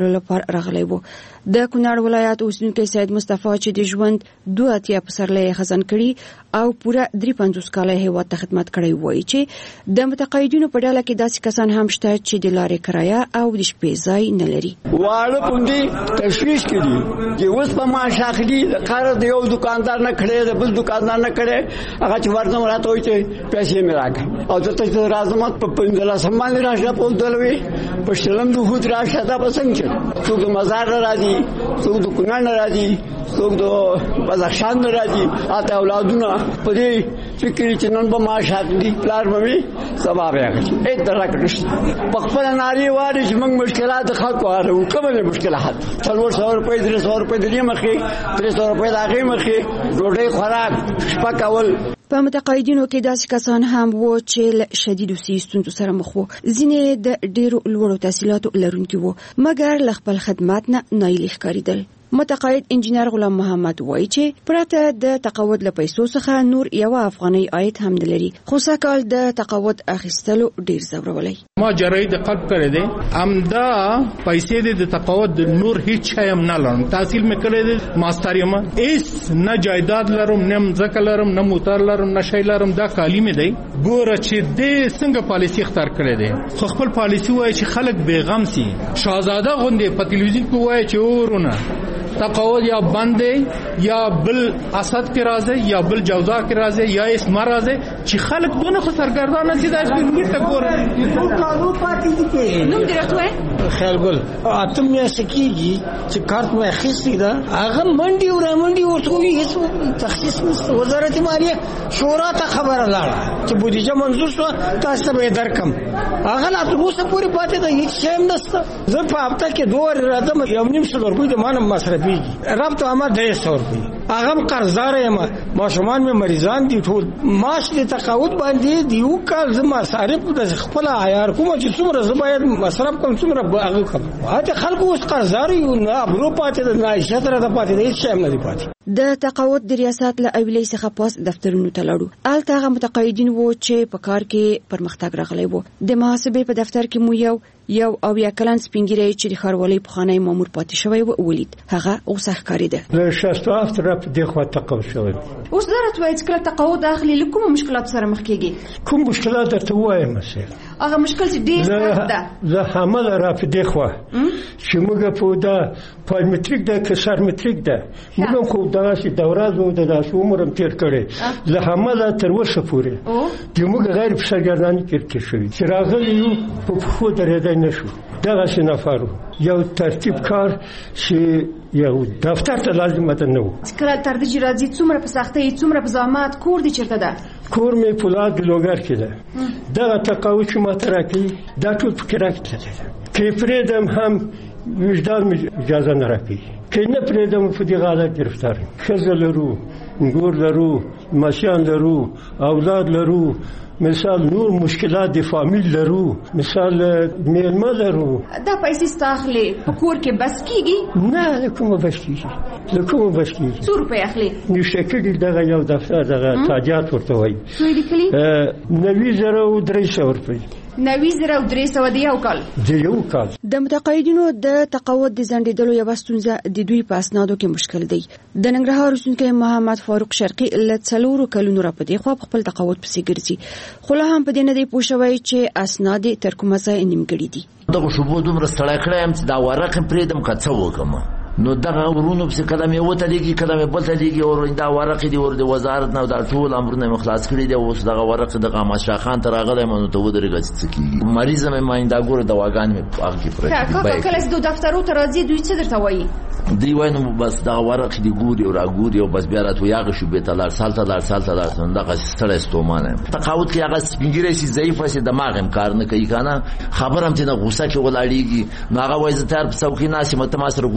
کولو لپاره راغلی و. د کونړ ولایت اوسیدونکی سید مصطفی چې د ژوند دوه اتیا پسرلی خزان کړي او پوره درې پنځوس کاله هیواد ته خدمت کړی وایي چې د متقاعدینو په ډله کې داسې کسان هم شته چې د لارې کرایه او د شپې ځای نه لري. واړه پوندې تشویش کړي چې اوس په معاش اخلي د کار د یو دکاندار نه کړي د بل دکاندار نه کړي هغه چې ورته راته وایي چې پیسې مې راکړه او ته ته راځم په پنځله سمان راشه په دلوي په شلم د هوت راشه دا پسنګ چې څوک د مزار راځي څوک د کونړ راځي څوک د بدخشان راځي اته اولادونه په دې فکر چې نن به معاش اخلي پلار مې سبب راکړي اې درکړي په خپل ناری واري چې موږ مشکلات خلکو واره کومه مشکلات څلور سو روپۍ درې سو روپۍ د دې مخې درې سو روپۍ د هغې مخې ډوډۍ خوراک شپه کول. په متقاعدینو کې داسې کسان هم وو چې له شدیدو صحي ستونزو سره مخ وو. ځینې د ډېرو لوړو تحصیلاتو لرونکي وو مګر له خپل خدمات نه ناهیلي ښکارېدل. متقاعد انجینر غلام محمد وایي چې پرته د تقاعد له پیسو څخه نور یو افغاني عاید هم نه لري خو سږکال د تقاعد اخیستلو ډیر ځورولی. ما جراحي د قلب کړی دی امدا پیسې د تقاعد نور هیڅ شی هم نه لرم. تحصیل مې کړی دی ماستر یم هیڅ نه جایداد لرم نه مځکه لرم نه موټر لرم نه شی لرم دا کالی مې دی. ګوره چې د څنګه پالیسي اختیار کړی دی خو خپل پالیسي وایي چې خلک بیغم سي. شاهزاده غوندې په تلویزیون کې وایي چې ورونه تقاعد یا بندې یا بل اسد کې راځي یا بل جوزا کې راځي یا اسمر راځي چې خلک دونه خو سرګردانه دي دا سپینګی ته ګوري. ټول قانون پاتې دي. نوم دې راټوي خیال ګل اتم مې سکیږي چې کارت مې اخیستی دا هغه منډي ور منډي ورته هیڅ تخصیص نشته. وزارت مالیه شورا ته خبره لاړه چې بودیجه منظور شو تاسو به درکم هغه لا اوسه پوری پاتې ده هیڅ شی نشته. زه په هفته کې دوه راځم یو نیم سو روپۍ د مانم مصرفي رب تو اما درې سو روپۍ هغه قرضدار یم ماشومان مې مریضان دي ټول معاش د تقاعد باندې دی یو کال زما صارف د خپل عیار کوم چې څومره زه باید مصرف کوم څومره هغه کوم. هغه خلکو اوس قرضدار یو نه ابرو پاتې نه عیشت را د پاتې هیڅ شی نه دی پاتې. د تقاعد د ریاست له اویلې څخه پاس دفترونو ته لاړو. الته هغه متقاعدین وو چې په کار کې پرمختګ راغلی وو. د محاسبې په دفتر کې مو یو یو او یا کلن سپینګری چې د ښاروالۍ پخوانی مامور پاتې شوی و ولید. هغه اوس ښکارېده. له شصت و هفت را په دې خوا تقاعد شوی. اوس دا راته وایي چې کله تقاعد اخلي له کومو مشکلاتو سره مخ کېږي؟ کوم مشکلات درته ووایم مثلا هغه مشکل چې ډېر سخت ده. زه همغه را په دې خوا چې موږ په دا پایمټریک ده که سرمټریک ده موږ هم خو دغسې دوره زو د داسې عمر هم تېر کړی له همغه تر اوسه پورې د موږ غیر په سرګردانۍ کې تېر شوي چې راغلي یو په پښو درېدی نه شو. دغسې نفر یو ترتیب کار چې یو دفتر ته لازمه ده نه و. کله تر دې چې راځي څومره په سختۍ څومره په زحمت کور دې چېرته ده؟ کور مې فولاد د لوګر کې ده. دغه تقاعد چې ماته راکوي دا ټول پکې راکتلی ده. که یې پرېږدم هم وجدان مې اجازه نه راکوي که یې نه پرېږدم په دې حالت ګرفتار یم. ښځه لرو ګور لرو ماشیان لرو اولاد لرو مثال نور مشکلات د فامیل لرو مثال میلمه لرو. دا پیسې ستا اخلي په کور کې بس کېږي؟ نه له کومه بس کېږي له کومه بس کېږي. څو روپۍ اخلي؟ نشته کړي دغه یو دفتر دغه تاجات ورته وایي څو یې لیکلي؟ نوي زره او درې سوه روپۍ. نوي زره او درې سوه د یو کال د یو کال. د متقاعدینو د تقاعد د ځنډېدلو یوه ستونزه د دوی په اسنادو کې مشکل دی. د ننګرهار اوسیدونکی محمد فاروق شرقي له څلورو کلونو راپدې خوا په خپل تقاعد پسې ګرځي خو لا هم په دې نه دی پوه شوی چې اسناد یې تر کومه ځایه نیمګړي دي. دغه شوبو دومره ستړی کړی یم چې دا ورق یې پرېږدم که څه وکړم نو دغه ورونو پسې کله مې وتلیږي کله مې بل تلیږي او دا ورق دي ور د وزارت نه دا ټول امرونه مې خلاص کړي دي. اوس دغه ورق دغه احمد شاه خان ته راغلی یم نو ته ودرېږه چې څه کېږي. مریض یم ماینده ګوره دواګانې مې په هغه کې پرېږدي. کله چې د دفترو ته راځي دوی څه درته وایي؟ دوی وایي نو بس دغه ورق دي ګوري او راګوري او بس بیا راته وایي هغه شوبې ته لاړ سال ته لاړ سال ته لاړ نو دغسې ستړی ستومانه یم. تقاعد کې هغه سپین شي ضعیفه شي دماغ هم کار نه کوي که نه خبره هم ترېنه غوسه کې ولاړېږي نو هغه وایي زه تیار په څوکۍ ناست یم ته ما سره غوسه هم کوې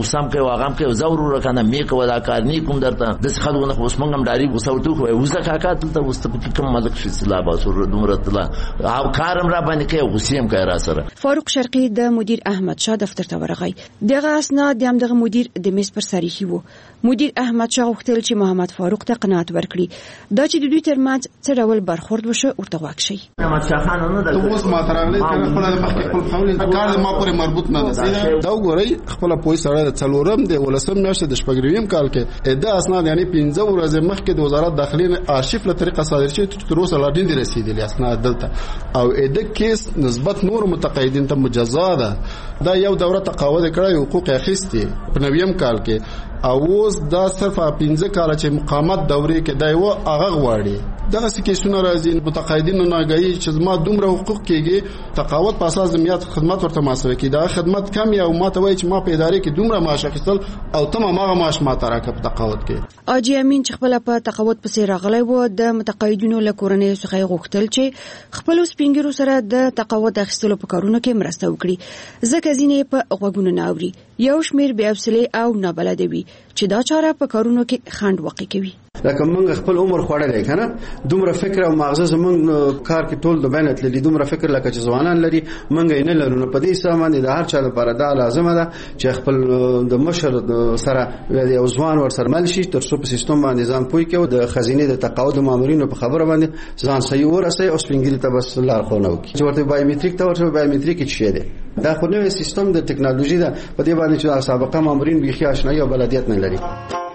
کوي هغه هم کوي زور ورکنه می کوي دا کار نه کوم درته د خلکو نه اوس مونږ هم ډاری وسوټو کوي وزه کاکا ته واست کوم ملک شي سلام سره دومره تلا او کارم را باندې کوي غسیم کوي را سره. فاروق شرقي د مدیر احمد شاه دفتر ته ورغی. دغه اسناد د همدغه مدیر د میز پر سر ایښي وو. مدیر احمد شاه غوښتل چې محمد فاروق ته قناعت ورکړي دا چې د دوی ترمنځ څه ډول برخورد وشو ورته واک شي. محمد شاه خان نو د اوس ما ترغلي خپل مخکې خپل قول کار ما پورې مربوط نه ده. دا وګورئ خپل پوي سره د څلورم د ولسم میاشتې د شپږم کال کې د اسناد یعنی پنځه ورځې مخکې د وزارت داخلي آرشیف له طریقه صادر شوی تر اوسه لا ډېر رسیدلی اسناد دلته او د کیس نسبت نور متقاعدین ته مجزا ده. دا یو دوره تقاعد کړی حقوق اخیستي په نویم کال کې او اوس دا صرف پنځه کال چې مقامت دورې کې دا یو هغه غواړي. دغه کیسونه راځي متقاعدین نه غواړي چې ما دومره حقوق کېږي تقاعد په اساس د میات خدمت ورته محاسبه کړي. دا خدمت کم یا ما ته وایي چې ما په ادارې کې دومره معاش اخیستل او تمام هغه معاش ما ته راکړه په تقاعد کې. اجي امین چې خپل په تقاعد پسې راغلی و د متقاعدینو له کورنۍ څخه غوښتل چې خپل سپینګرو سره د تقاعد اخیستلو په کارونو کې مرسته وکړي ځکه ځینې په غوږونو نه اوري. یو شمیر بې حوصلې او نابلده وي چې دا چاره په کارونو کې خنډ واقع کوي. لکه موږ خپل عمر خوړلې کنه دومره فکر او مغزه زمونږ کار کې ټول د بیانات لري دومره فکر لکه چې ځوانان لري موږ یې نه لرو. په دې سامان د هر چا لپاره دا لازمه ده چې خپل د مشر سره یو ځوان ور سره مل شي تر څو په سیستم باندې ځان پوي کوي د خزینه د تقاعد مامورینو په خبره باندې ځان صحیح ورسي او سپینګری ته بس لار خو نه وکړي چې ورته بایومټریک ته ورته بایومټریک څه دی. دا خو نوې سیستم د ټکنالوژي ده په دې باندې چې سابقه مامورین بيخي آشنایي او بلدیت نه لري.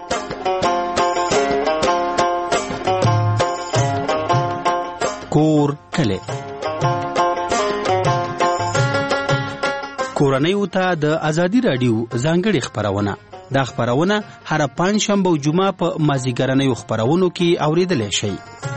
کور کله کورنۍ ته د ازادي رادیو ځانګړي خبرونه دا خبرونه هر پنځ شنبه او جمعه په مازیګرنۍ خبرونو کې اوریدل شي.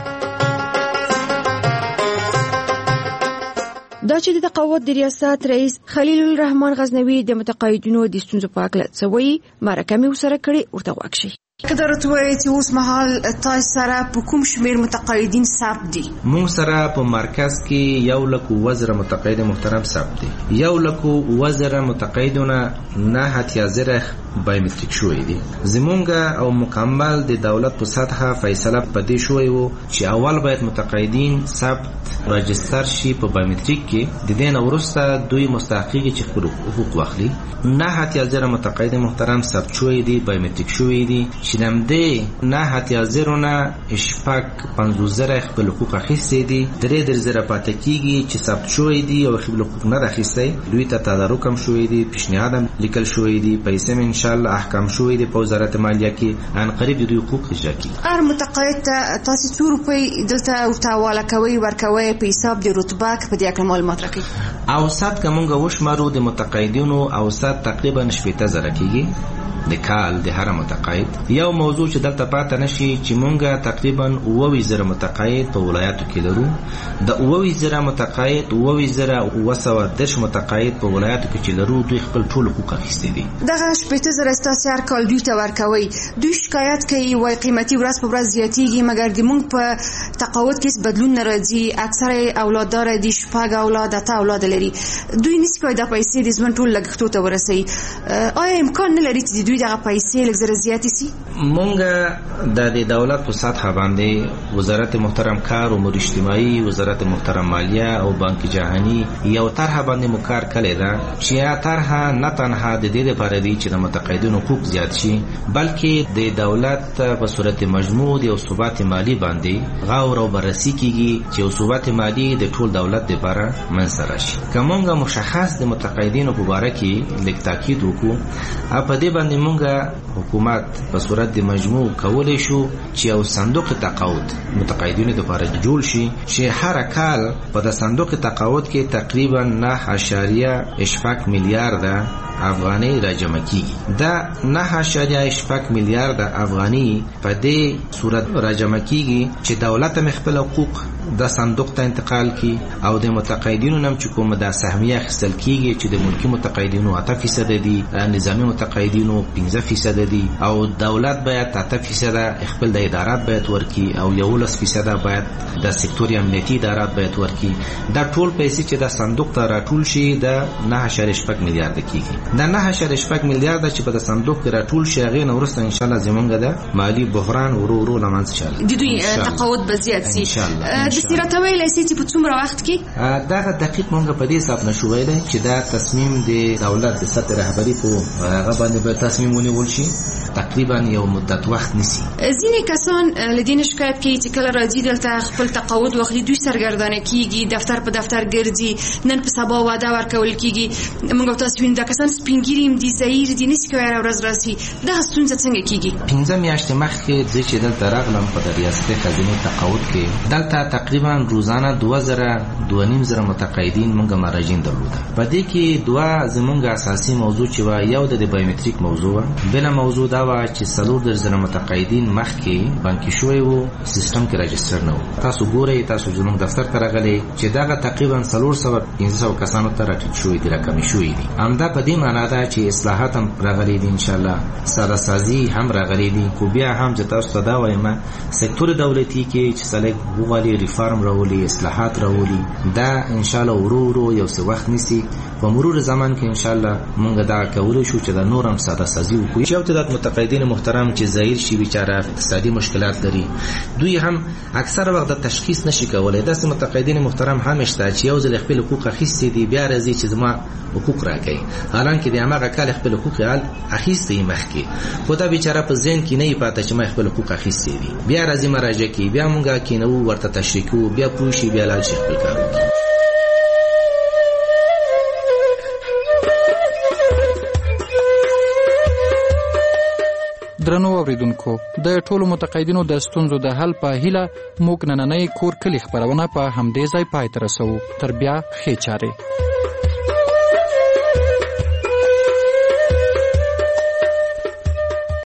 دا چې د تقاعد د ریاست رئیس خلیل الرحمن غزنوي د متقاعدینو د ستونزو په اړه څه وایي مرکه مې ورسره کړې ورته واک شي. قدر ته وایي چې اوس مهال تاسو سره په کوم شمیر متقاعدین ثبت دي؟ مونږ سره په مرکز کې یو لک وزره متقاعد محترم ثبت دي. یو لک وزره متقاعدونه نه هتیا زره بایومټریک شوی دي. زمونږ او مکمل د دولت په سطح فیصله پدې شوی وو چې اول باید متقاعدین ثبت راجستر شي په بایومټریک کې د دین ورسته دوی مستحقي چې خپل حقوق واخلي. نه هتیا زره متقاعد محترم ثبت شوی دي بایومټریک شوی دي چې نمدې نه هتیا زرونه اشفاق پنځوس زره خپل حقوق اخیستي دي. درې در زره پاتې کیږي چې ثبت شوی دي او خپل حقوق نه اخیستي. دوی ته تدارک هم شوی دي پیشنهاد هم لیکل شوی دي پیسې ان شاء الله احکام شوی دي په وزارت مالیه کې ان قریب دوی حقوق اجرا کوي. هر متقاعد ته تاسو څو روپۍ دلته ورتاواله کوي ورکوي په حساب د رتبه په دې اړه معلومات راکړي. اوسط کومه وشمارو د متقاعدینو اوسط تقریبا شپږ زره کیږي د کال د هر متقاعد. یو موضوع چې دلته پاتې نشي چې مونږه تقریبا اووه زره متقاعد په ولایاتو کې لرو. د اووه زره متقاعد اووه زره وسو درش متقاعد په ولایاتو کې چې لرو دوی خپل ټول حقوق اخیستي دي. دغه شپږ زره ستاسو هر کال دوی ته ورکوي. دوی شکایت کوي وای قیمتي ورځ په ورځ زیاتیږي مګر د مونږ په تقاعد کې بدلون راځي. اکثره اولاددار دي شپږ اولاد ته اولاد لري. دوی نس کوي د پیسې د ژوند ټول لګښتو ته ورسي. آیا امکان نه لري چې دوی دغه پیسې لږ زره زیاتې سي؟ مونږ د دولت په سطح باندې وزارت محترم کار او امور اجتماعي وزارت محترم مالیه او بانک جهانی یو طرح باندې مکار کړی دا چې طرح نه تنها د دې لپاره دی چې د متقاعدینو حقوق زیات شي بلکې د دولت په صورت مجموع او ثبات مالی باندې غور او بررسي کیږي چې او ثبات مالی د ټول دولت لپاره منځ راشي. کومه مشخص د متقاعدینو په اړه کې لیک تاکید وکړو په دې باندې مونږ حکومت په صورت د مجموع کولای شو چې او صندوق تقاعد متقاعدینو لپاره جوړ شي چې هر کال په د صندوق تقاعد کې تقریبا نه اشاریه اشفاق میلیارډ افغاني راجمع کیږي. دا نه اشاریه اشفاق میلیارډ افغاني په دې صورت راجمع کیږي چې دولت مخبل حقوق د صندوق ته انتقال کی او د متقاعدینو نم چې کوم د سهمیه اخیستل کیږي چې د ملکی متقاعدینو اته فیصد دي، نظامی متقاعدینو پنځه فیصد دي او دولت باید اته فیصد خپل د ادارات باید ورکی او یولس فیصد باید د سکتوري امنیتي ادارات باید ورکی. دا ټول پیسې چې د صندوق ته راټول شي د نه اشاریه شپږ میلیارډ کیږي. د نه اشاریه شپږ میلیارډ چې په د صندوق کې راټول شي هغه نو ورسته ان شاء الله زمونږ د مالی بحران ورو ورو لمنځ شي. د دوی تقاعد به زیات شي. د سیرت ویلای سي چې په څومره وخت کې دا دقیق مونږ په دې حساب نشو ویلای چې دا تصمیم د دولت د سطح رهبری په هغه باندې به تصمیم ونیول شي، تقریبا یو مدت وخت نیسي. ځینې کسان لدین شکایت کوي چې کله راځي دلته خپل تقاعد وخت دوی سرګردانه کیږي، دفتر په دفتر ګرځي، نن په سبا واده ورکول کیږي. موږ تاسو وینم دا کسان سپینګیریم دي، زهیر دي، نشي کوي ورځ راسي. دا ستونزه څنګه کیږي؟ پنځه میاشتې مخکې چې دلته راغلم په ریاست خزینه تقاعد کې دلته تقریبا روزانه دوه زره دوه نیم زره متقاعدین موږ مراجعین درلوده. په دې کې دوه زمونږ اساسي موضوع چې و یو د بایومټریک موضوع، بل موضوع دا و چې څلور در زره متقاعدین مخکې بانکي شوی وو، سیستم کې راجستر نه و. تاسو ګورئ، تاسو زمونږ دفتر ته راغلئ چې دا تقریبا څلور سوه پنځه سوه کسانو ته راټیټ شوی دي، راکمې شوی دي. همدا په دې معنا ده چې اصلاحات هم راغلي دي، ان شاء الله ساده سازي هم راغلي دي. خو بیا هم چې تاسو ته دا وایم سکتور دولتي کې چې سلیک وغواړي ریفارم راولي، اصلاحات راولي، دا ان شاء الله ورو ورو یو څه وخت نیسي. په مرور زمان کې ان شاء الله مونږ دا کولای شو چې دا نور هم ساده سازي وکړو. چې تعداد متقاعدین محترم چې ظاهر شي بیچاره اقتصادي مشکلات لري، دوی هم اکثر وخت د تشخیص نشي کولای. داسې متقاعدین محترم هم شته چې یو ځل خپل حقوق اخیستي دي، بیا راځي چې زما حقوق راکړي، حالانکه د هغه کال خپل حقوق حال اخیستي مخکې، خو دا بیچاره په ذهن کې نه پاتې چې ما خپل حقوق اخیستي دي. بیا راځي مراجعه کوي، بیا مونږه کینو ورته تشریح کوو، بیا پوه شي، بیا لاړ شي خپل کار وکړي. درنو اوریدونکو، د ټولو متقاعدینو د ستونزو د حل په هیله موږ نننۍ کور کلی خبرونه په همدې ځای پای ته رسوو. تر بیا ښې چارې.